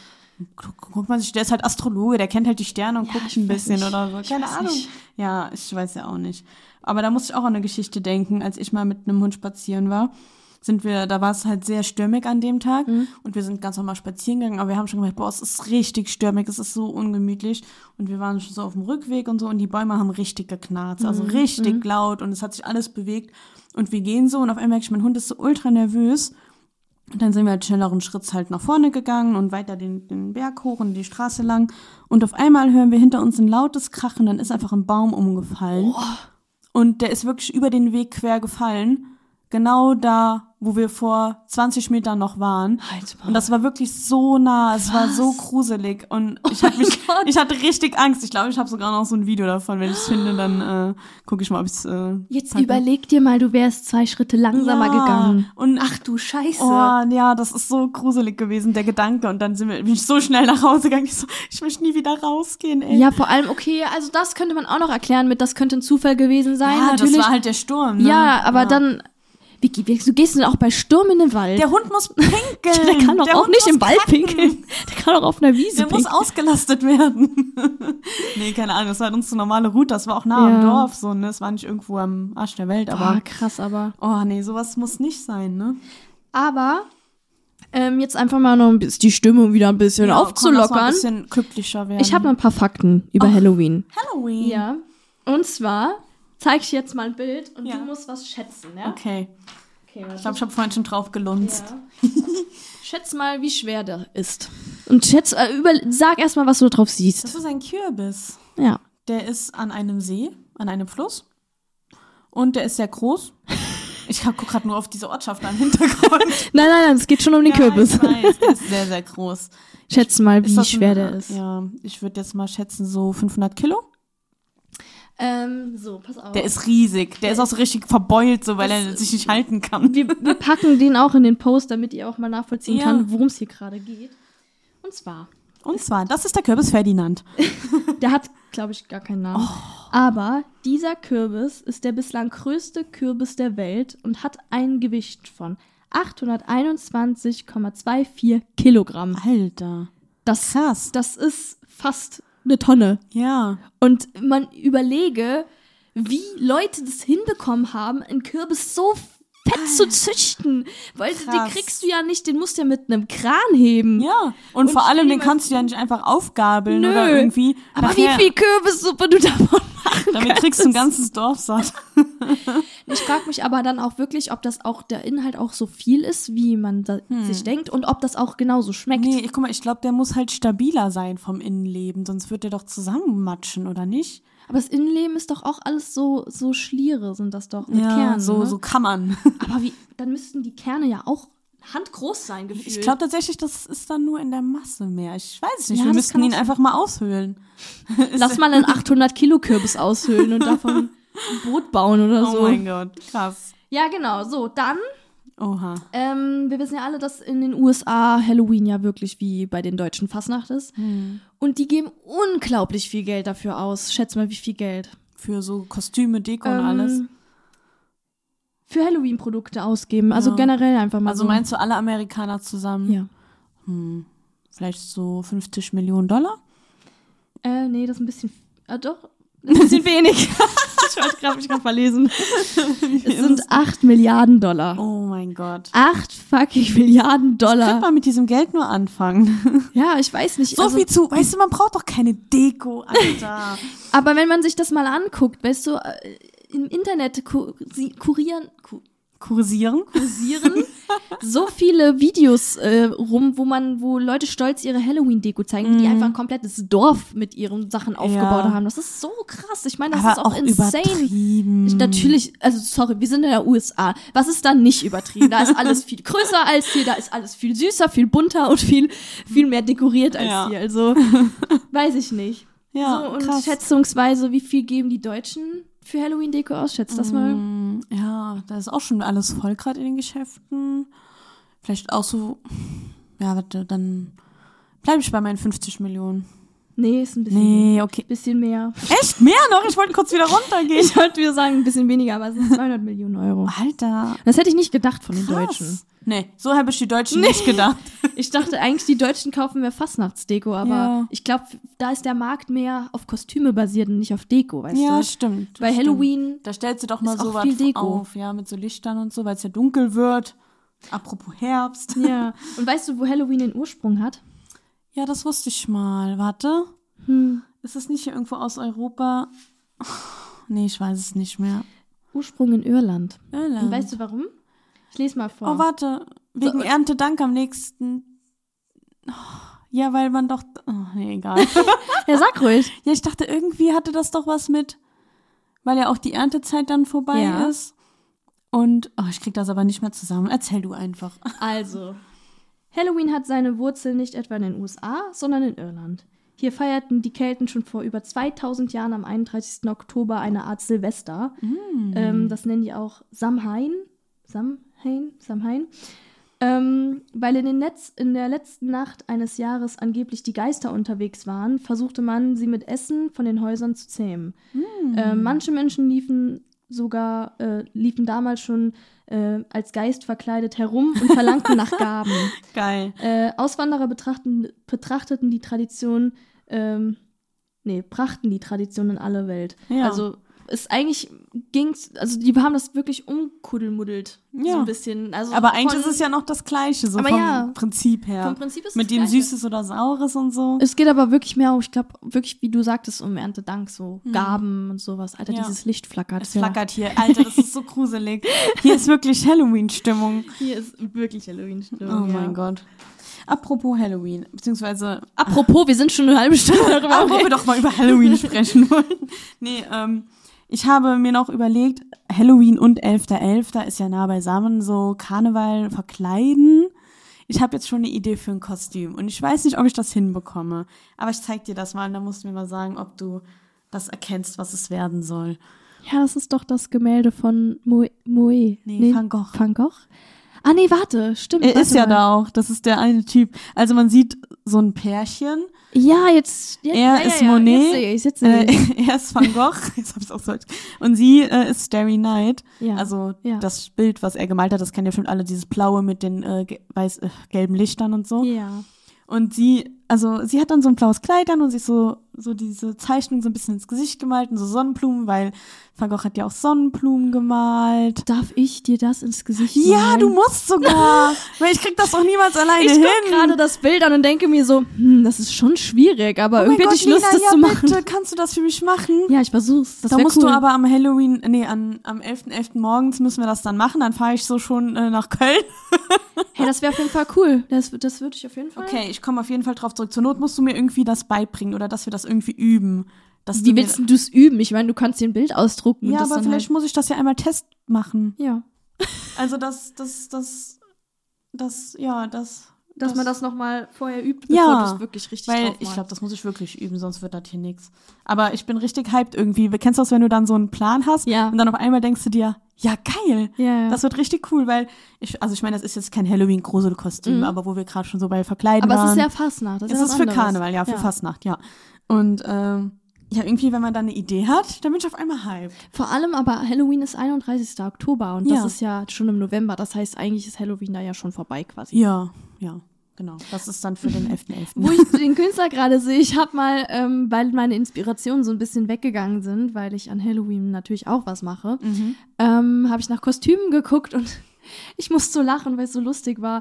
guckt man sich, der ist halt Astrologe, der kennt halt die Sterne und guckt ein bisschen oder so. Keine Ahnung. Ja, ich weiß ja auch nicht. Aber da musste ich auch an eine Geschichte denken, als ich mal mit einem Hund spazieren war. Da war es halt sehr stürmig an dem Tag und wir sind ganz normal spazieren gegangen, aber wir haben schon gemerkt, es ist richtig stürmig, es ist so ungemütlich und wir waren schon so auf dem Rückweg und so und die Bäume haben richtig geknarzt, also richtig laut und es hat sich alles bewegt und wir gehen so und auf einmal merke ich, mein Hund ist so ultra nervös Und dann sind wir halt schnelleren Schritts halt nach vorne gegangen und weiter den Berg hoch und die Straße lang. Und auf einmal hören wir hinter uns ein lautes Krachen, dann ist einfach ein Baum umgefallen. Oh. Und der ist wirklich über den Weg quer gefallen. Genau da, wo wir vor 20 Metern noch waren. Und das war wirklich so nah, es war so gruselig. Und ich hatte richtig Angst. Ich glaube, ich habe sogar noch so ein Video davon. Wenn ich es finde, dann gucke ich mal, ob ich es Jetzt überleg dir mal, du wärst 2 Schritte langsamer gegangen. Und ach du Scheiße. Oh, ja, das ist so gruselig gewesen, der Gedanke. Und dann bin ich so schnell nach Hause gegangen. Ich möchte nie wieder rausgehen, ey. Ja, vor allem, okay, also das könnte man auch noch erklären mit, das könnte ein Zufall gewesen sein. Ja, natürlich. Das war halt der Sturm. Ne? Ja, aber dann... du gehst denn auch bei Sturm in den Wald? Der Hund muss pinkeln. Der kann doch auch nicht im Wald pinkeln. Der kann doch auf einer Wiese pinkeln. Der muss ausgelastet werden. Nee, keine Ahnung, das war unsere normale Route. Das war auch nah am Dorf, so, ne? Das war nicht irgendwo am Arsch der Welt, aber... Boah, krass, aber... Oh, nee, sowas muss nicht sein, ne? Aber... jetzt einfach mal noch die Stimmung wieder ein bisschen aufzulockern. Komm, lass mal ein bisschen glücklicher werden. Ich habe noch ein paar Fakten über Halloween. Halloween? Ja. Und zwar zeige ich jetzt mal ein Bild und du musst was schätzen, ja? Okay. Ich glaube, ich habe vorhin schon drauf gelunzt. Ja. Schätz mal, wie schwer der ist. Und sag erst mal, was du da drauf siehst. Das ist ein Kürbis. Ja. Der ist an einem See, an einem Fluss. Und der ist sehr groß. Ich gucke gerade nur auf diese Ortschaft am Hintergrund. Nein, es geht schon um den Kürbis. Ich weiß, der ist sehr, sehr groß. Schätz mal, wie schwer der ist. Ja, ich würde jetzt mal schätzen, so 500 Kilo. So, pass auf. Der ist riesig. Der ist auch so richtig verbeult, so, weil er sich nicht halten kann. Wir packen den auch in den Post, damit ihr auch mal nachvollziehen kann, worum es hier gerade geht. Und zwar, das ist der Kürbis Ferdinand. Der hat, glaube ich, gar keinen Namen. Oh. Aber dieser Kürbis ist der bislang größte Kürbis der Welt und hat ein Gewicht von 821,24 Kilogramm. Alter. Krass. Das ist fast eine Tonne. Ja. Und man überlege, wie Leute das hinbekommen haben, einen Kürbis so fett zu züchten. Weil den kriegst du ja nicht, den musst du ja mit einem Kran heben. Ja. Und vor allem, den kannst du ja nicht einfach aufgabeln oder irgendwie. Aber wie viel Kürbissuppe du davon machen damit kriegst du ein ganzes Dorf satt. Ich frage mich aber dann auch wirklich, ob das auch der Inhalt auch so viel ist, wie man sich denkt und ob das auch genauso schmeckt. Nee, guck mal, ich glaube, der muss halt stabiler sein vom Innenleben, sonst wird der doch zusammenmatschen, oder nicht? Aber das Innenleben ist doch auch alles so Schliere sind das doch mit Kernen. So Kammern. Aber dann müssten die Kerne ja auch handgroß sein, gefühlt. Ich glaube tatsächlich, das ist dann nur in der Masse mehr. Ich weiß es nicht, ja, wir müssten ihn einfach mal aushöhlen. Lass mal einen 800-Kilo-Kürbis aushöhlen und davon ein Boot bauen oder so. Oh mein Gott, krass. Ja, genau. So, dann Oha. Wir wissen ja alle, dass in den USA Halloween ja wirklich wie bei den Deutschen Fastnacht ist. Und die geben unglaublich viel Geld dafür aus. Schätz mal, wie viel Geld? Für so Kostüme, Deko und alles? Für Halloween-Produkte ausgeben. Also generell einfach mal also so. meinst du alle Amerikaner zusammen? Ja. Vielleicht so 50 Millionen Dollar? Nee, das ist ein bisschen... doch, ein bisschen wenig. Ich habe mich gerade verlesen. Es sind 8 Milliarden Dollar. Oh mein Gott. 8 fucking Milliarden Dollar. Was könnte man mit diesem Geld nur anfangen? Ja, ich weiß nicht. So viel zu, weißt du, man braucht doch keine Deko, Alter. Aber wenn man sich das mal anguckt, weißt du, im Internet kursieren so viele Videos rum, wo Leute stolz ihre Halloween-Deko zeigen, die einfach ein komplettes Dorf mit ihren Sachen aufgebaut haben. Das ist so krass. Ich meine, das ist auch insane. Natürlich, also sorry, wir sind in der USA. Was ist da nicht übertrieben? Da ist alles viel größer als hier, da ist alles viel süßer, viel bunter und viel mehr dekoriert als hier. Also, weiß ich nicht. Ja, so, und krass. Schätzungsweise, wie viel geben die Deutschen für Halloween-Deko aus? Schätzt das mal. Ja, da ist auch schon alles voll gerade in den Geschäften. Vielleicht auch so, ja, warte, dann bleibe ich bei meinen 50 Millionen. Nee, ist ein bisschen okay. Bisschen mehr. Echt? Mehr noch? Ich wollte kurz wieder runtergehen. Ich wollte wieder sagen, ein bisschen weniger, aber es sind 200 Millionen Euro. Alter. Das hätte ich nicht gedacht von den Deutschen. Nee, so habe ich die Deutschen nicht gedacht. Ich dachte eigentlich, die Deutschen kaufen mehr Fastnachtsdeko, aber ich glaube, da ist der Markt mehr auf Kostüme basiert und nicht auf Deko, weißt du? Ja, stimmt. Bei Halloween da stellst du doch mal so was auf, ja, mit so Lichtern und so, weil es ja dunkel wird. Apropos Herbst. Ja. Und weißt du, wo Halloween den Ursprung hat? Ja, das wusste ich mal. Warte. Ist es nicht hier irgendwo aus Europa? Nee, ich weiß es nicht mehr. Ursprung in Irland. Irland. Und weißt du warum? Ich lese mal vor. Oh, warte. Wegen Erntedank am nächsten. Oh, ja, weil man doch. Oh, nee, egal. Ja, sag ruhig. Ja, ich dachte, irgendwie hatte das doch was mit, weil ja auch die Erntezeit dann vorbei ist. Und, ich krieg das aber nicht mehr zusammen. Erzähl du einfach. Also, Halloween hat seine Wurzeln nicht etwa in den USA, sondern in Irland. Hier feierten die Kelten schon vor über 2000 Jahren am 31. Oktober eine Art Silvester. Das nennen die auch Samhain. Weil in der letzten Nacht eines Jahres angeblich die Geister unterwegs waren, versuchte man, sie mit Essen von den Häusern zu zähmen. Manche Menschen liefen damals schon als Geist verkleidet herum und verlangten nach Gaben. Geil. Auswanderer brachten die Tradition in alle Welt. Ja. Also die haben das wirklich umkuddelmuddelt. Ja. So ein bisschen. Also aber eigentlich ist es ja noch das Gleiche, so vom Prinzip her. Vom Prinzip ist es mit dem Süßes oder Saures und so. Es geht aber wirklich mehr ich glaube, wirklich, wie du sagtest, um Erntedank, so Gaben und sowas. Alter, dieses Licht flackert. Es flackert hier. Alter, das ist so gruselig. Hier ist wirklich Halloween-Stimmung. Hier ist wirklich Halloween-Stimmung, Oh mein Gott. Apropos Halloween, beziehungsweise... Apropos, wir sind schon eine halbe Stunde darüber. Wo wir doch mal über Halloween sprechen wollen. Nee, ich habe mir noch überlegt, Halloween und 11.11. ist ja nah beisammen, so Karneval verkleiden. Ich habe jetzt schon eine Idee für ein Kostüm und ich weiß nicht, ob ich das hinbekomme. Aber ich zeig dir das mal und dann musst du mir mal sagen, ob du das erkennst, was es werden soll. Ja, das ist doch das Gemälde von Moe. Nee, Van Gogh. Van Gogh? Ah, nee, warte, stimmt. Er ist ja da auch, das ist der eine Typ. Also man sieht so ein Pärchen. Ja, jetzt er ist Monet, jetzt sehe ich. er ist Van Gogh, jetzt hab ich's auch so. Und sie ist Starry Night. Ja. Also das Bild, was er gemalt hat, das kennen ja schon alle, dieses Blaue mit den gelben Lichtern und so. Ja. Und sie hat dann so ein blaues Kleid an und sich so diese Zeichnung so ein bisschen ins Gesicht gemalt und so Sonnenblumen, weil Van Gogh hat ja auch Sonnenblumen gemalt. Darf ich dir das ins Gesicht malen? Ja, du musst sogar, weil ich krieg das auch niemals alleine hin. Ich guck gerade das Bild an und denke mir so, das ist schon schwierig, aber irgendwie hätte ich Lust, das zu machen. Bitte, kannst du das für mich machen? Ja, ich versuch's. Da musst du aber am 11.11. morgens müssen wir das dann machen, dann fahre ich so schon nach Köln. Hey, das wäre auf jeden Fall cool. Das würde ich auf jeden Fall. Okay, ich komme auf jeden Fall drauf zurück. Zur Not musst du mir irgendwie das beibringen oder dass wir das irgendwie üben. Wie willst du es üben? Ich meine, du kannst dir ein Bild ausdrucken. Ja, und das aber dann vielleicht muss ich das ja einmal Test machen. Ja. Also dass man das nochmal vorher übt, ja, bevor du es wirklich richtig weil drauf ich malst. glaube, das muss ich wirklich üben, sonst wird das hier nichts. Aber ich bin richtig hyped irgendwie. Kennst du das, wenn du dann so einen Plan hast und dann auf einmal denkst du dir, ja geil, das wird richtig cool, weil ich meine, das ist jetzt kein Halloween-Gruselkostüm, aber wo wir gerade schon so bei Verkleiden waren. Aber es ist ja Fastnacht. Das ist für Karneval, für Fastnacht, ja. Und irgendwie, wenn man dann eine Idee hat, dann bin ich auf einmal hyped. Vor allem aber Halloween ist 31. Oktober und das ist ja schon im November. Das heißt, eigentlich ist Halloween da ja schon vorbei quasi. Ja, genau. Das ist dann für den 11.11. Wo ich den Künstler gerade sehe, ich habe mal, weil meine Inspirationen so ein bisschen weggegangen sind, weil ich an Halloween natürlich auch was mache, habe ich nach Kostümen geguckt und ich musste so lachen, weil es so lustig war.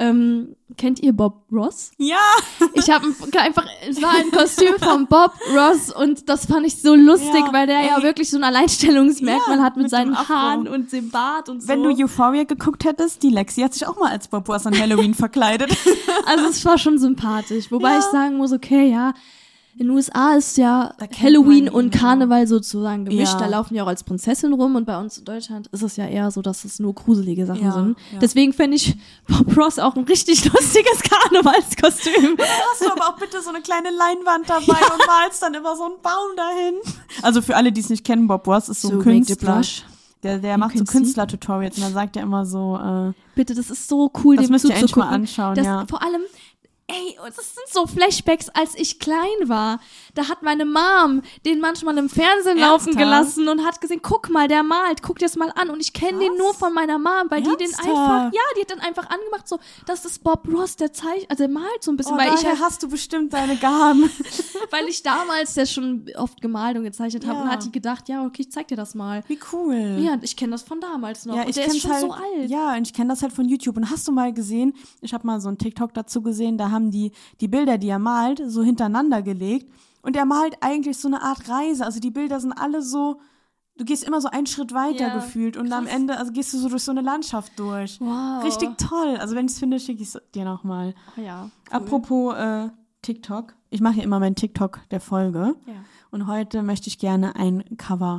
Kennt ihr Bob Ross? Ja! Es war ein Kostüm von Bob Ross und das fand ich so lustig, weil der ja wirklich so ein Alleinstellungsmerkmal hat mit seinen Haaren und dem Bart und so. Wenn du Euphoria geguckt hättest, die Lexi hat sich auch mal als Bob Ross an Halloween verkleidet. Also es war schon sympathisch, wobei ich sagen muss, okay, ja, in den USA ist ja Halloween und Karneval sozusagen gemischt. Ja. Da laufen die auch als Prinzessin rum und bei uns in Deutschland ist es ja eher so, dass es nur gruselige Sachen sind. Ja. Deswegen fände ich Bob Ross auch ein richtig lustiges Karnevalskostüm. Dann hast du aber auch bitte so eine kleine Leinwand dabei und malst dann immer so einen Baum dahin. Also für alle, die es nicht kennen, Bob Ross ist so ein Künstler. Der macht so Künstler-Tutorials und dann sagt er immer so, bitte, das ist so cool, das dem müsst ihr zuzugucken. mal anschauen, Vor allem, das sind so Flashbacks, als ich klein war. Da hat meine Mom den manchmal im Fernsehen laufen gelassen und hat gesehen, guck mal, der malt, guck dir das mal an. Und ich kenne den nur von meiner Mom, weil die den einfach, die hat dann einfach angemacht, so, das ist Bob Ross, der malt so ein bisschen. Weil daher hast du bestimmt deine Gaben. Weil ich damals der schon oft gemalt und gezeichnet habe und hat die gedacht, ja, okay, ich zeig dir das mal. Wie cool. Ja, ich kenne das von damals noch. Ja, und der ist schon so alt. Ja, und ich kenne das halt von YouTube. Und hast du mal gesehen, ich habe mal so einen TikTok dazu gesehen, da haben die Bilder, die er malt, so hintereinander gelegt. Und er malt eigentlich so eine Art Reise. Also die Bilder sind alle so du gehst immer so einen Schritt weiter gefühlt und krass. am Ende gehst du so durch so eine Landschaft durch. Wow. Richtig toll. Also wenn ich es finde, schicke ich es dir nochmal. Oh, ja, cool. Apropos TikTok. Ich mache ja immer meinen TikTok der Folge. Ja. Und heute möchte ich gerne ein Cover,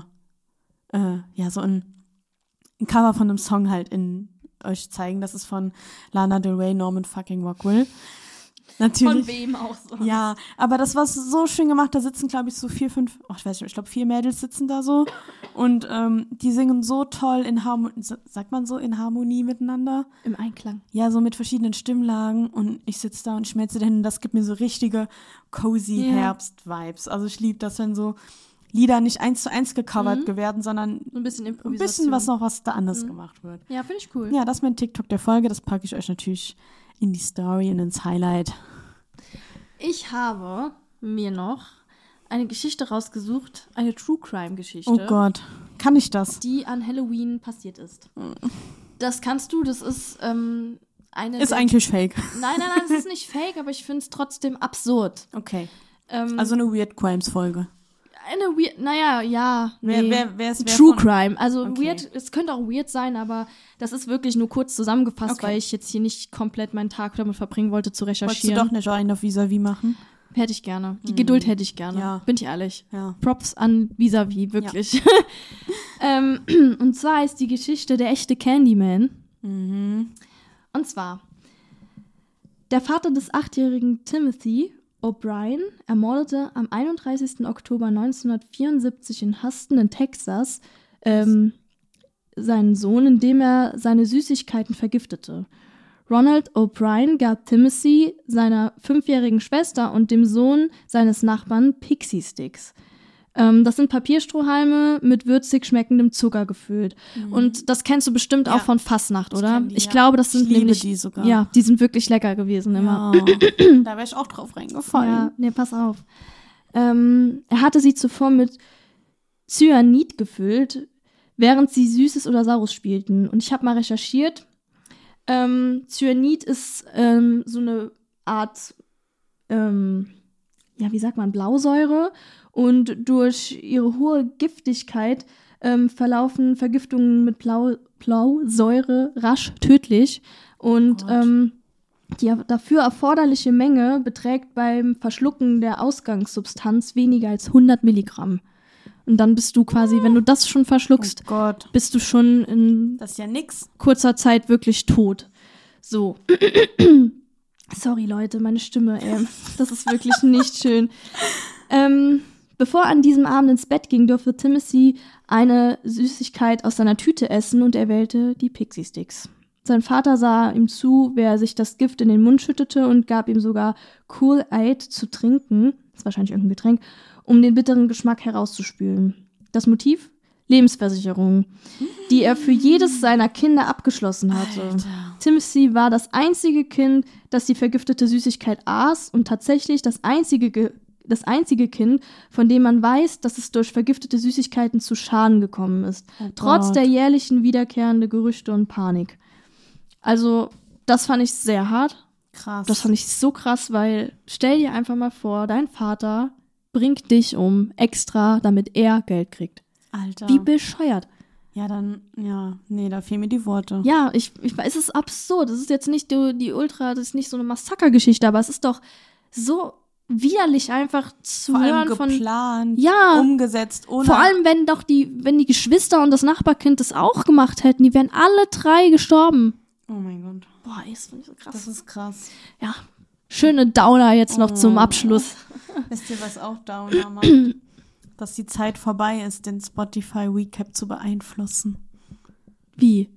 so ein Cover von einem Song halt in euch zeigen. Das ist von Lana Del Rey, Norman fucking Rockwell. Natürlich. Von wem auch so. Ja, aber das war so schön gemacht. Da sitzen, glaube ich, so 4 Mädels sitzen da so. Und die singen so toll in Harmonie, sagt man so, in Harmonie miteinander. Im Einklang. Ja, so mit verschiedenen Stimmlagen. Und ich sitze da und schmelze dahin. Und das gibt mir so richtige cozy Herbst-Vibes. Also ich liebe das, wenn so Lieder nicht 1:1 gecovert werden, sondern so ein bisschen ein Improvisation. bisschen was da anders gemacht wird. Ja, finde ich cool. Ja, das ist mein TikTok der Folge. Das packe ich euch natürlich in die Story und ins Highlight. Ich habe mir noch eine Geschichte rausgesucht, eine True-Crime-Geschichte. Oh Gott, kann ich das? Die an Halloween passiert ist. Das kannst du, das ist eine... Ist eigentlich fake. Nein, das ist nicht fake, aber ich finde es trotzdem absurd. Okay. Also eine Weird Crimes-Folge. Eine weird, Wer ist True Crime. Also Okay. weird, es könnte auch weird sein, aber das ist wirklich nur kurz zusammengefasst, Okay. weil ich jetzt hier nicht komplett meinen Tag damit verbringen wollte, zu Wolltest du recherchieren. doch nicht einen auf Vis-à-vis machen? Hätte ich gerne. Die Geduld hätte ich gerne. Ja. Bin ich ehrlich. Ja. Props an Vis-à-vis, wirklich. Und zwar ist die Geschichte der echte Candyman. Und zwar, der Vater des 8-jährigen Timothy O'Brien ermordete am 31. Oktober 1974 in Huston in Texas seinen Sohn, indem er seine Süßigkeiten vergiftete. Ronald O'Brien gab Timothy, seiner 5-jährigen Schwester und dem Sohn seines Nachbarn Pixie Sticks. Das sind Papierstrohhalme mit würzig schmeckendem Zucker gefüllt. Und das kennst du bestimmt auch von Fastnacht, oder? kenn die, Ich glaube, das sind Ich liebe nämlich die sogar. Ja, die sind wirklich lecker gewesen immer. Ja. Da wäre ich auch drauf reingefallen. Ja, nee, pass auf. Er hatte sie zuvor mit Cyanid gefüllt, während sie Süßes oder Saures spielten. Und ich habe mal recherchiert. Cyanid ist so eine Art, wie sagt man, Blausäure. Und durch ihre hohe Giftigkeit verlaufen Vergiftungen mit Blausäure rasch tödlich. Und die dafür erforderliche Menge beträgt beim Verschlucken der Ausgangssubstanz weniger als 100 Milligramm. Und dann bist du quasi, wenn du das schon verschluckst, Oh Gott. bist du schon in Das ist ja nix. kurzer Zeit wirklich tot. So. Sorry, Leute, meine Stimme, ey. Das ist wirklich nicht schön. Bevor er an diesem Abend ins Bett ging, durfte Timothy eine Süßigkeit aus seiner Tüte essen und er wählte die Pixie Sticks. Sein Vater sah ihm zu, wie er sich das Gift in den Mund schüttete und gab ihm sogar Kool-Aid zu trinken, das ist wahrscheinlich irgendein Getränk, um den bitteren Geschmack herauszuspülen. Das Motiv? Lebensversicherung, die er für jedes seiner Kinder abgeschlossen hatte. Alter. Timothy war das einzige Kind, das die vergiftete Süßigkeit aß und tatsächlich das einzige Kind, von dem man weiß, dass es durch vergiftete Süßigkeiten zu Schaden gekommen ist. Oh Trotz Gott. der jährlichen wiederkehrenden Gerüchte und Panik. Also, das fand ich sehr hart. Krass. Das fand ich so krass, weil stell dir einfach mal vor, dein Vater bringt dich um extra, damit er Geld kriegt. Alter. Wie bescheuert. Ja, dann, nee, da fehlen mir die Worte. Ja, ich weiß, es ist absurd. Es ist jetzt nicht das ist nicht so eine Massakergeschichte, aber es ist doch so widerlich einfach zu Vor allem hören von geplant, Ja. umgesetzt, ohne... Vor allem, wenn die Geschwister und das Nachbarkind das auch gemacht hätten, die wären alle 3 gestorben. Oh mein Gott, Boah, das finde ich so krass. das ist krass. Ja, schöne Downer jetzt noch zum Oh. Abschluss. Wisst ihr, was auch Downer macht? Dass die Zeit vorbei ist, den Spotify Recap zu beeinflussen. Wie?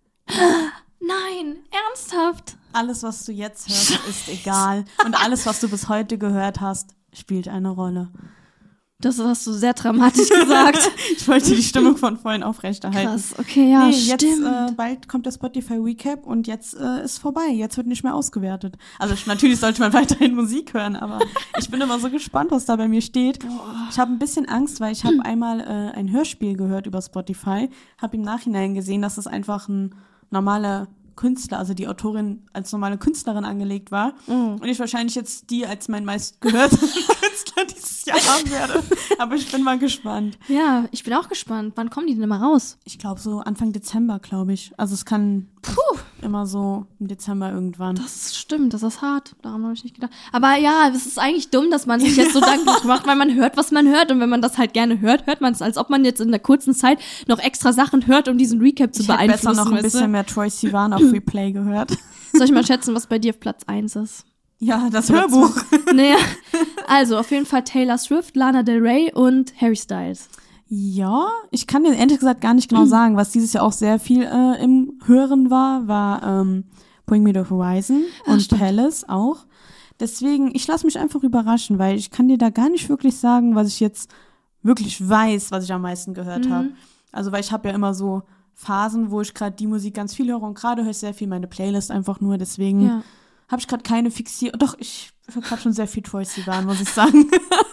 Nein, ernsthaft? Alles, was du jetzt hörst, ist egal. Und alles, was du bis heute gehört hast, spielt eine Rolle. Das hast du sehr dramatisch gesagt. Ich wollte die Stimmung von vorhin aufrechterhalten. Krass, okay, ja, Nee, stimmt. jetzt bald kommt der Spotify Recap und jetzt ist vorbei. Jetzt wird nicht mehr ausgewertet. Also natürlich sollte man weiterhin Musik hören, aber ich bin immer so gespannt, was da bei mir steht. Ich habe ein bisschen Angst, weil ich habe einmal ein Hörspiel gehört über Spotify, habe im Nachhinein gesehen, dass es einfach ein normaler Künstler, also die Autorin als normale Künstlerin angelegt war. Und ich wahrscheinlich jetzt die als mein meistgehörter Künstler dieses Jahr haben werde. Aber ich bin mal gespannt. Ja, ich bin auch gespannt. Wann kommen die denn immer raus? Ich glaube so Anfang Dezember, glaube ich. Also es kann immer so im Dezember irgendwann. Das stimmt, das ist hart. Daran habe ich nicht gedacht. Aber ja, es ist eigentlich dumm, dass man sich jetzt so dankbar macht, weil man hört, was man hört. Und wenn man das halt gerne hört, hört man es, als ob man jetzt in der kurzen Zeit noch extra Sachen hört, um diesen Recap zu beeinflussen. Ich hätte besser noch ein bisschen mehr Troye Sivan auf Replay gehört. Soll ich mal schätzen, was bei dir auf Platz 1 ist? Ja, das Hörbuch. Naja, also auf jeden Fall Taylor Swift, Lana Del Rey und Harry Styles. Ja, ich kann dir ehrlich gesagt gar nicht genau sagen, was dieses Jahr auch sehr viel im Hören war Bring Me the Horizon und Palace auch. Deswegen, ich lasse mich einfach überraschen, weil ich kann dir da gar nicht wirklich sagen, was ich jetzt wirklich weiß, was ich am meisten gehört habe. Also, weil ich habe ja immer so Phasen, wo ich gerade die Musik ganz viel höre und gerade höre ich sehr viel meine Playlist einfach nur, deswegen habe ich gerade keine Fixierung. Doch, ich höre gerade schon sehr viel Troye Sivan, muss ich sagen.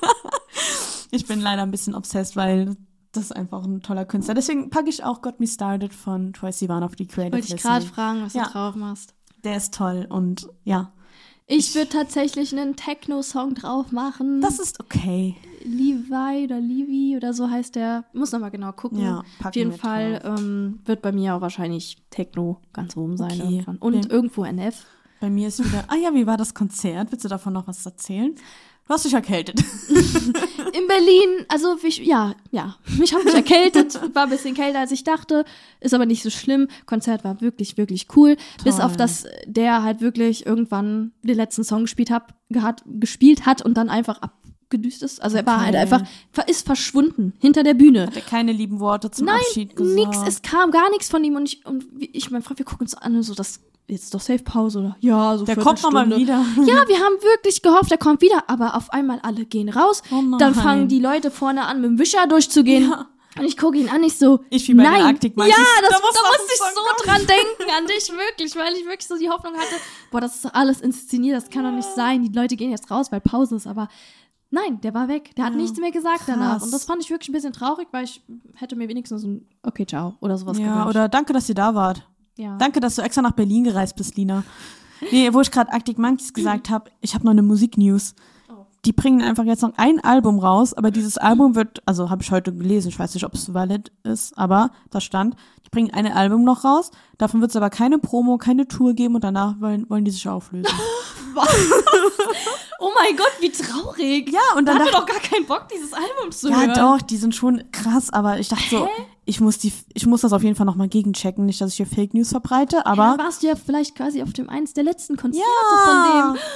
Ich bin leider ein bisschen obsessed, weil das ist einfach ein toller Künstler. Deswegen packe ich auch Got Me Started von Troye Sivan auf die Creative List. Wollte ich gerade fragen, was du drauf machst. Der ist toll und ja. Ich würde tatsächlich einen Techno-Song drauf machen. Das ist okay. Levi oder Levi oder so heißt der. Muss nochmal genau gucken. Ja, auf jeden Fall wird bei mir auch wahrscheinlich Techno ganz oben sein irgendwann. Und irgendwo NF. Bei mir ist wieder, wie war das Konzert? Willst du davon noch was erzählen? Du hast dich erkältet. In Berlin, also ich habe mich erkältet, war ein bisschen kälter, als ich dachte, ist aber nicht so schlimm. Konzert war wirklich, wirklich cool. Toll. Bis auf, dass der halt wirklich irgendwann den letzten Song gespielt hat und dann einfach abgedüst ist. Also er war halt einfach, ist verschwunden hinter der Bühne. Hat er keine lieben Worte zum Abschied gesagt? Nein, nix, es kam gar nichts von ihm und ich mein Freund, wir gucken uns an und so, das jetzt doch Safe Pause oder so. Der kommt nochmal wieder. Ja, wir haben wirklich gehofft, er kommt wieder, aber auf einmal alle gehen raus. Dann fangen die Leute vorne an, mit dem Wischer durchzugehen. Ja. Und ich gucke ihn an, ich so, wie bei den Arctic Monkeys. Ja, da musste ich so dran denken, an dich wirklich, weil ich wirklich so die Hoffnung hatte, das ist doch alles inszeniert, das kann doch nicht sein, die Leute gehen jetzt raus, weil Pause ist, aber nein, der war weg, der hat nichts mehr gesagt danach und das fand ich wirklich ein bisschen traurig, weil ich hätte mir wenigstens so ein okay, ciao oder sowas gewünscht. Ja, oder danke, dass ihr da wart. Ja. Danke, dass du extra nach Berlin gereist bist, Lina. Nee, wo ich gerade Arctic Monkeys gesagt habe, ich habe noch eine Musiknews. Die bringen einfach jetzt noch ein Album raus, aber dieses Album wird, also habe ich heute gelesen, ich weiß nicht, ob es valid ist, aber da stand, die bringen ein Album noch raus, davon wird es aber keine Promo, keine Tour geben und danach wollen die sich auflösen. Was? Oh mein Gott, wie traurig. Ja, und dann da hatten wir doch gar keinen Bock, dieses Album zu hören. Ja doch, die sind schon krass, aber ich dachte so, ich muss das auf jeden Fall nochmal gegenchecken, nicht, dass ich hier Fake News verbreite, aber... Da warst du ja vielleicht quasi auf dem eins der letzten Konzerte von dem...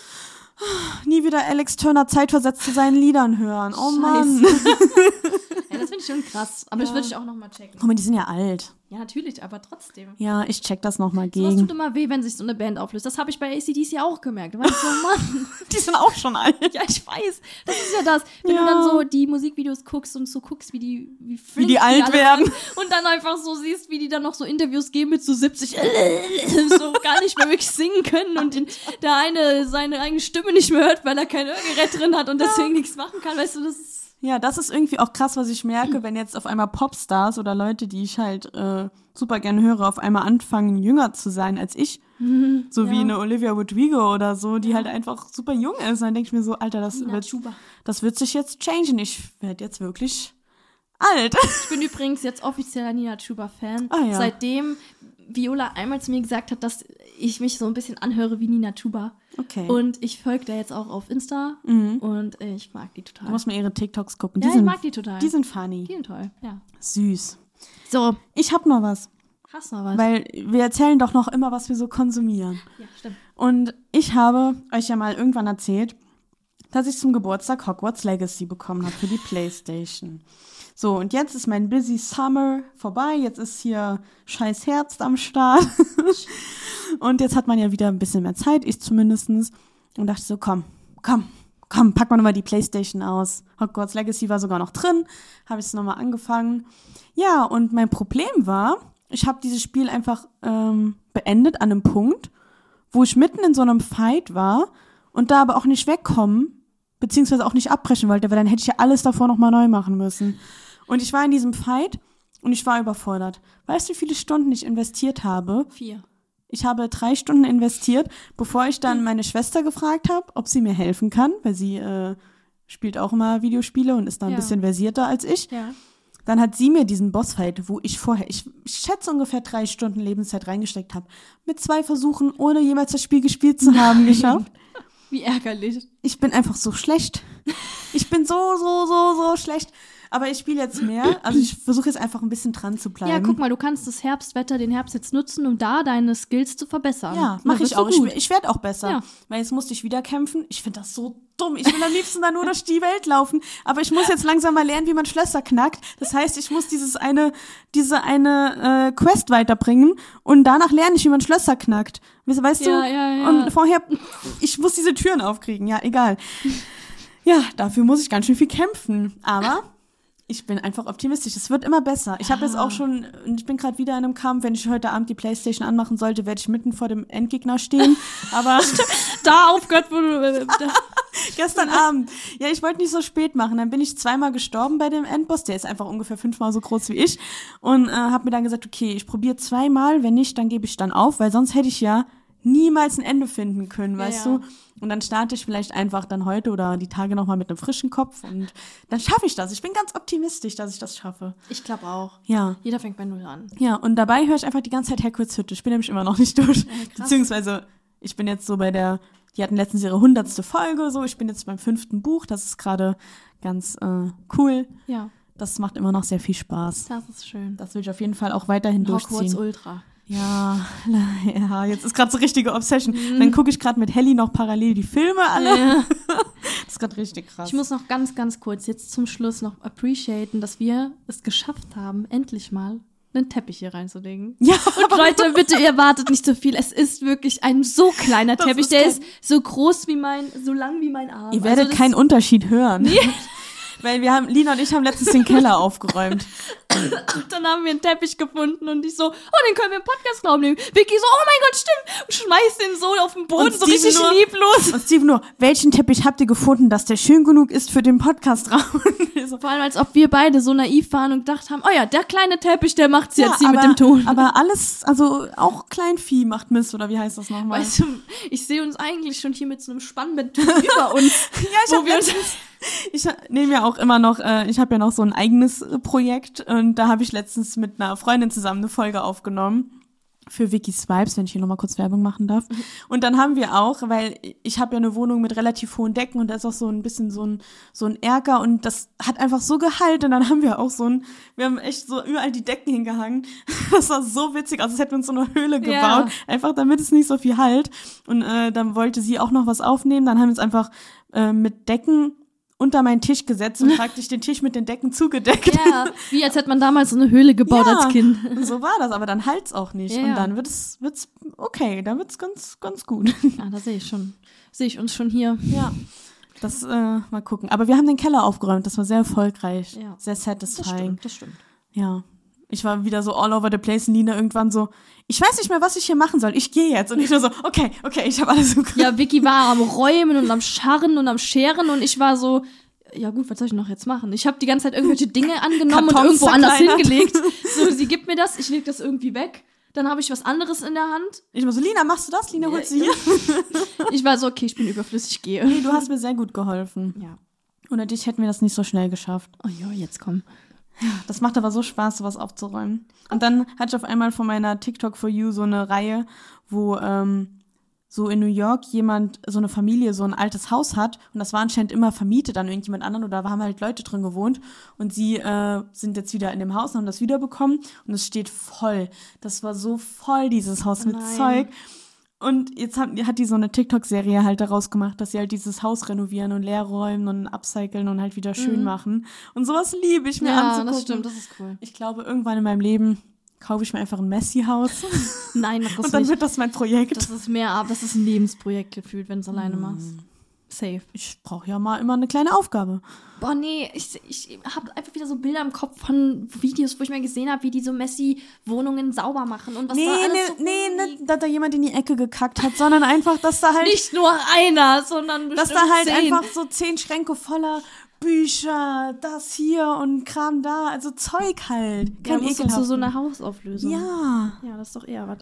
Nie wieder Alex Turner zeitversetzt zu seinen Liedern hören. Oh Mann. Ja, das finde ich schon krass. Aber ich würde ich auch nochmal checken. Guck mal, die sind ja alt. Ja, natürlich, aber trotzdem. Ja, ich check das nochmal gegen. Das tut immer weh, wenn sich so eine Band auflöst. Das habe ich bei AC/DC auch gemerkt. Da war ich so, Mann. Die sind auch schon alt. Ja, ich weiß. Das ist ja das. Wenn du dann so die Musikvideos guckst und so guckst, wie die alt werden. Und dann einfach so siehst, wie die dann noch so Interviews geben mit so 70, so gar nicht mehr wirklich singen können und der eine seine eigene Stimme nicht mehr hört, weil er kein Hörgerät drin hat und deswegen nichts machen kann. Weißt du, das ist... Ja, das ist irgendwie auch krass, was ich merke, wenn jetzt auf einmal Popstars oder Leute, die ich halt super gerne höre, auf einmal anfangen, jünger zu sein als ich. So wie eine Olivia Rodrigo oder so, die halt einfach super jung ist. Dann denke ich mir so, Alter, das wird sich jetzt changen. Ich werde jetzt wirklich alt. Ich bin übrigens jetzt offizieller Nina Chuba-Fan. Ja. Seitdem Viola einmal zu mir gesagt hat, dass ich mich so ein bisschen anhöre wie Nina Chuba. Okay. Und ich folge da jetzt auch auf Insta und ich mag die total. Du musst mal ihre TikToks gucken. Ich mag die total. Die sind funny. Die sind toll, ja. Süß. So. Ich hab noch was. Hast noch was? Weil wir erzählen doch noch immer, was wir so konsumieren. Ja, stimmt. Und ich habe euch ja mal irgendwann erzählt, dass ich zum Geburtstag Hogwarts Legacy bekommen habe für die PlayStation. So, und jetzt ist mein busy Summer vorbei. Jetzt ist hier scheiß Herbst am Start. Und jetzt hat man ja wieder ein bisschen mehr Zeit, ich zumindestens. Und dachte so, komm, pack mal nochmal die PlayStation aus. Hogwarts Legacy war sogar noch drin. Habe ich es nochmal angefangen. Ja, und mein Problem war, ich habe dieses Spiel einfach beendet an einem Punkt, wo ich mitten in so einem Fight war und da aber auch nicht wegkommen, beziehungsweise auch nicht abbrechen wollte, weil dann hätte ich ja alles davor nochmal neu machen müssen. Und ich war in diesem Fight und ich war überfordert. Weißt du, wie viele Stunden ich investiert habe? 4. Ich habe 3 Stunden investiert, bevor ich dann meine Schwester gefragt habe, ob sie mir helfen kann, weil sie spielt auch immer Videospiele und ist da ein bisschen versierter als ich. Ja. Dann hat sie mir diesen Bossfight, wo ich schätze ungefähr 3 Stunden Lebenszeit reingesteckt habe, mit 2 Versuchen, ohne jemals das Spiel gespielt zu haben, geschafft. Wie ärgerlich. Ich bin einfach so schlecht. Ich bin so schlecht. Aber ich spiele jetzt mehr. Also ich versuche jetzt einfach ein bisschen dran zu bleiben. Ja, guck mal, du kannst das Herbstwetter, den Herbst jetzt nutzen, um da deine Skills zu verbessern. Ja, mache ich auch. Ich werde auch besser. Ja. Weil jetzt musste ich wieder kämpfen. Ich finde das so dumm. Ich will am liebsten da nur durch die Welt laufen. Aber ich muss jetzt langsam mal lernen, wie man Schlösser knackt. Das heißt, ich muss diese eine Quest weiterbringen. Und danach lerne ich, wie man Schlösser knackt. Weißt du? Ja. Und vorher, ich muss diese Türen aufkriegen. Ja, egal. Ja, dafür muss ich ganz schön viel kämpfen. Aber ich bin einfach optimistisch. Es wird immer besser. Ich habe jetzt auch schon, ich bin gerade wieder in einem Kampf. Wenn ich heute Abend die Playstation anmachen sollte, werde ich mitten vor dem Endgegner stehen. Aber da aufgehört, wo du... Gestern Abend. Ja, ich wollte nicht so spät machen. Dann bin ich 2-mal gestorben bei dem Endboss. Der ist einfach ungefähr 5-mal so groß wie ich. Und habe mir dann gesagt, okay, ich probiere 2-mal. Wenn nicht, dann gebe ich dann auf. Weil sonst hätte ich ja niemals ein Ende finden können, weißt du? Und dann starte ich vielleicht einfach dann heute oder die Tage nochmal mit einem frischen Kopf und dann schaffe ich das. Ich bin ganz optimistisch, dass ich das schaffe. Ich glaube auch. Ja. Jeder fängt bei 0 an. Ja, und dabei höre ich einfach die ganze Zeit Hagrids Hütte. Ich bin nämlich immer noch nicht durch. Beziehungsweise, ich bin jetzt so die hatten letztens ihre 100. Folge, so. Ich bin jetzt beim 5. Buch. Das ist gerade ganz cool. Ja. Das macht immer noch sehr viel Spaß. Das ist schön. Das will ich auf jeden Fall auch weiterhin durchziehen. Hogwarts Ultra. Ja, jetzt ist gerade so richtige Obsession. Dann gucke ich gerade mit Helly noch parallel die Filme alle. Ja. Das ist gerade richtig krass. Ich muss noch ganz, ganz kurz jetzt zum Schluss noch appreciaten, dass wir es geschafft haben, endlich mal einen Teppich hier reinzulegen. Ja. Und Leute, bitte, ihr wartet nicht so viel. Es ist wirklich ein so kleiner Teppich. Der ist so groß so lang wie mein Arm. Ihr werdet keinen Unterschied hören. Nee. Weil Lina und ich haben letztens den Keller aufgeräumt. Und dann haben wir einen Teppich gefunden und ich so, den können wir im Podcast-Raum nehmen. Vicky so, oh mein Gott, stimmt. Und schmeißt den so auf den Boden, so richtig lieblos. Und Steven nur, welchen Teppich habt ihr gefunden, dass der schön genug ist für den Podcast-Raum? So. Vor allem, als ob wir beide so naiv waren und gedacht haben, oh ja, der kleine Teppich, der macht's jetzt hier mit dem Ton. Aber alles, also auch Kleinvieh macht Mist, oder wie heißt das nochmal? Weißt du, ich sehe uns eigentlich schon hier mit so einem Spannbett über uns. Ja, ich nehme ja auch immer noch, ich habe ja noch so ein eigenes Projekt und da habe ich letztens mit einer Freundin zusammen eine Folge aufgenommen für Vickys Vibes, wenn ich hier nochmal kurz Werbung machen darf. Und dann haben wir auch, weil ich habe ja eine Wohnung mit relativ hohen Decken und da ist auch so ein bisschen so ein Erker und das hat einfach so Gehalt und dann haben wir auch wir haben echt so überall die Decken hingehangen. Das war so witzig, also als hätten wir uns so eine Höhle gebaut, einfach damit es nicht so viel halt. Und dann wollte sie auch noch was aufnehmen, dann haben wir uns einfach mit Decken unter meinen Tisch gesetzt und praktisch den Tisch mit den Decken zugedeckt. Ja, wie als hätte man damals so eine Höhle gebaut als Kind. So war das, aber dann halt's auch nicht. Ja. Und dann wird's okay, dann wird's ganz, ganz gut. Ja, da sehe ich uns schon hier. Ja, das, mal gucken. Aber wir haben den Keller aufgeräumt, das war sehr erfolgreich, sehr satisfying. Das stimmt. Ja. Ich war wieder so all over the place und Lina irgendwann so, ich weiß nicht mehr, was ich hier machen soll, ich gehe jetzt. Und ich war so, okay, ich habe alles im Griff. Ja, Vicky war am Räumen und am Scharren und am Scheren und ich war so, ja gut, was soll ich noch jetzt machen? Ich habe die ganze Zeit irgendwelche Dinge angenommen und irgendwo anders hingelegt. So, sie gibt mir das, ich leg das irgendwie weg. Dann habe ich was anderes in der Hand. Ich war so, Lina, machst du das? Lina, holst du hier? Ich war so, okay, ich bin überflüssig, gehe. Nee, du hast mir sehr gut geholfen. Ja. Ohne dich hätten wir das nicht so schnell geschafft. Oh ja, jetzt komm. Ja, das macht aber so Spaß, sowas aufzuräumen. Und dann hatte ich auf einmal von meiner TikTok for You so eine Reihe, wo so in New York jemand, so eine Familie, so ein altes Haus hat und das war anscheinend immer vermietet an irgendjemand anderen oder da haben halt Leute drin gewohnt und sie sind jetzt wieder in dem Haus und haben das wiederbekommen und es steht voll. Das war so voll, dieses Haus mit Zeug. Und jetzt hat die so eine TikTok-Serie halt daraus gemacht, dass sie halt dieses Haus renovieren und leer räumen und upcyclen und halt wieder schön machen. Und sowas liebe ich mir anzugucken. Ja, das stimmt, das ist cool. Ich glaube, irgendwann in meinem Leben kaufe ich mir einfach ein Messi-Haus. Nein, mach das nicht. Und dann wird das mein Projekt. Das ist das ist ein Lebensprojekt gefühlt, wenn du es alleine machst. Safe. Ich brauche ja mal immer eine kleine Aufgabe. Boah, nee, ich habe einfach wieder so Bilder im Kopf von Videos, wo ich mal gesehen habe, wie die so Messi-Wohnungen sauber machen und was da alles so nicht, dass da jemand in die Ecke gekackt hat, sondern einfach, dass da halt... Nicht nur einer, sondern bestimmt dass da halt 10. einfach so 10 Schränke voller Bücher, das hier und Kram da, also Zeug halt. Kein ekelhaft. So eine Hausauflösung. Ja. Ja, das ist doch eher was.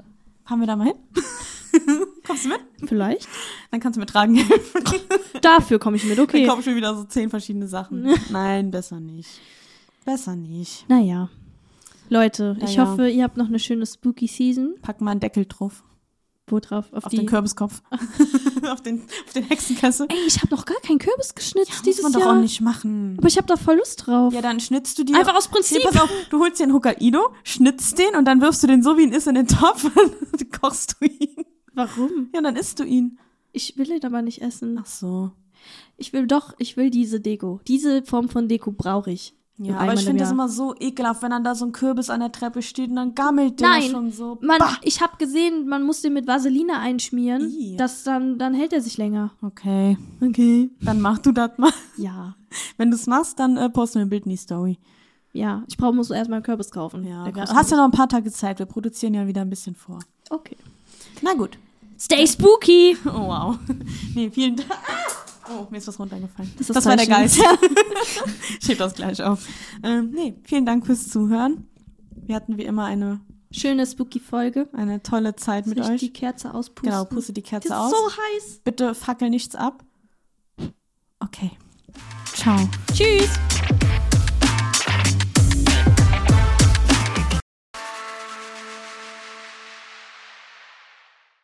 Fahren wir da mal hin? Kommst du mit? Vielleicht. Dann kannst du mir tragen helfen. Dafür komme ich mit, okay. Dann kaufe ich mir wieder so 10 verschiedene Sachen. Nein, besser nicht. Besser nicht. Naja. Leute, ich Naja. hoffe, ihr habt noch eine schöne Spooky Season. Pack mal einen Deckel drauf. Wo drauf? Auf den Kürbiskopf. auf den Hexenkessel. Ey, ich habe noch gar keinen Kürbis geschnitzt Muss dieses man doch Jahr. auch nicht machen. Aber ich habe da voll Lust drauf. Ja, dann schnitzt du dir. Einfach aus Prinzip. Nee, pass auf, du holst dir einen Hokkaido, schnitzt den und dann wirfst du den so, wie ihn ist, in den Topf und kochst du ihn. Warum? Ja, dann isst du ihn. Ich will ihn aber nicht essen. Ach so. Ich will diese Deko. Diese Form von Deko brauche ich. Ja, aber ich finde das immer so ekelhaft, wenn dann da so ein Kürbis an der Treppe steht und dann gammelt der Nein, schon so. ich habe gesehen, man muss den mit Vaseline einschmieren. Ih. Dann hält er sich länger. Okay, Okay. dann mach du das mal. Ja. Wenn du es machst, dann posten wir ein Bild in die Story. Ja, muss erstmal einen Kürbis kaufen. Ja, Der du kostet hast ja noch ein paar Tage Zeit. Wir produzieren ja wieder ein bisschen vor. Okay. Na gut. Stay spooky! Oh, wow. Nee, vielen Dank. Oh, mir ist was runtergefallen. Das war der Geist. Ja. Ich heb das gleich auf. Nee, vielen Dank fürs Zuhören. Wir hatten wie immer eine Schöne spooky Folge. tolle Zeit mit euch. Die Kerze auspusten. Genau, puste die Kerze Die ist aus. so heiß. Bitte fackel nichts ab. Okay. Ciao. Tschüss.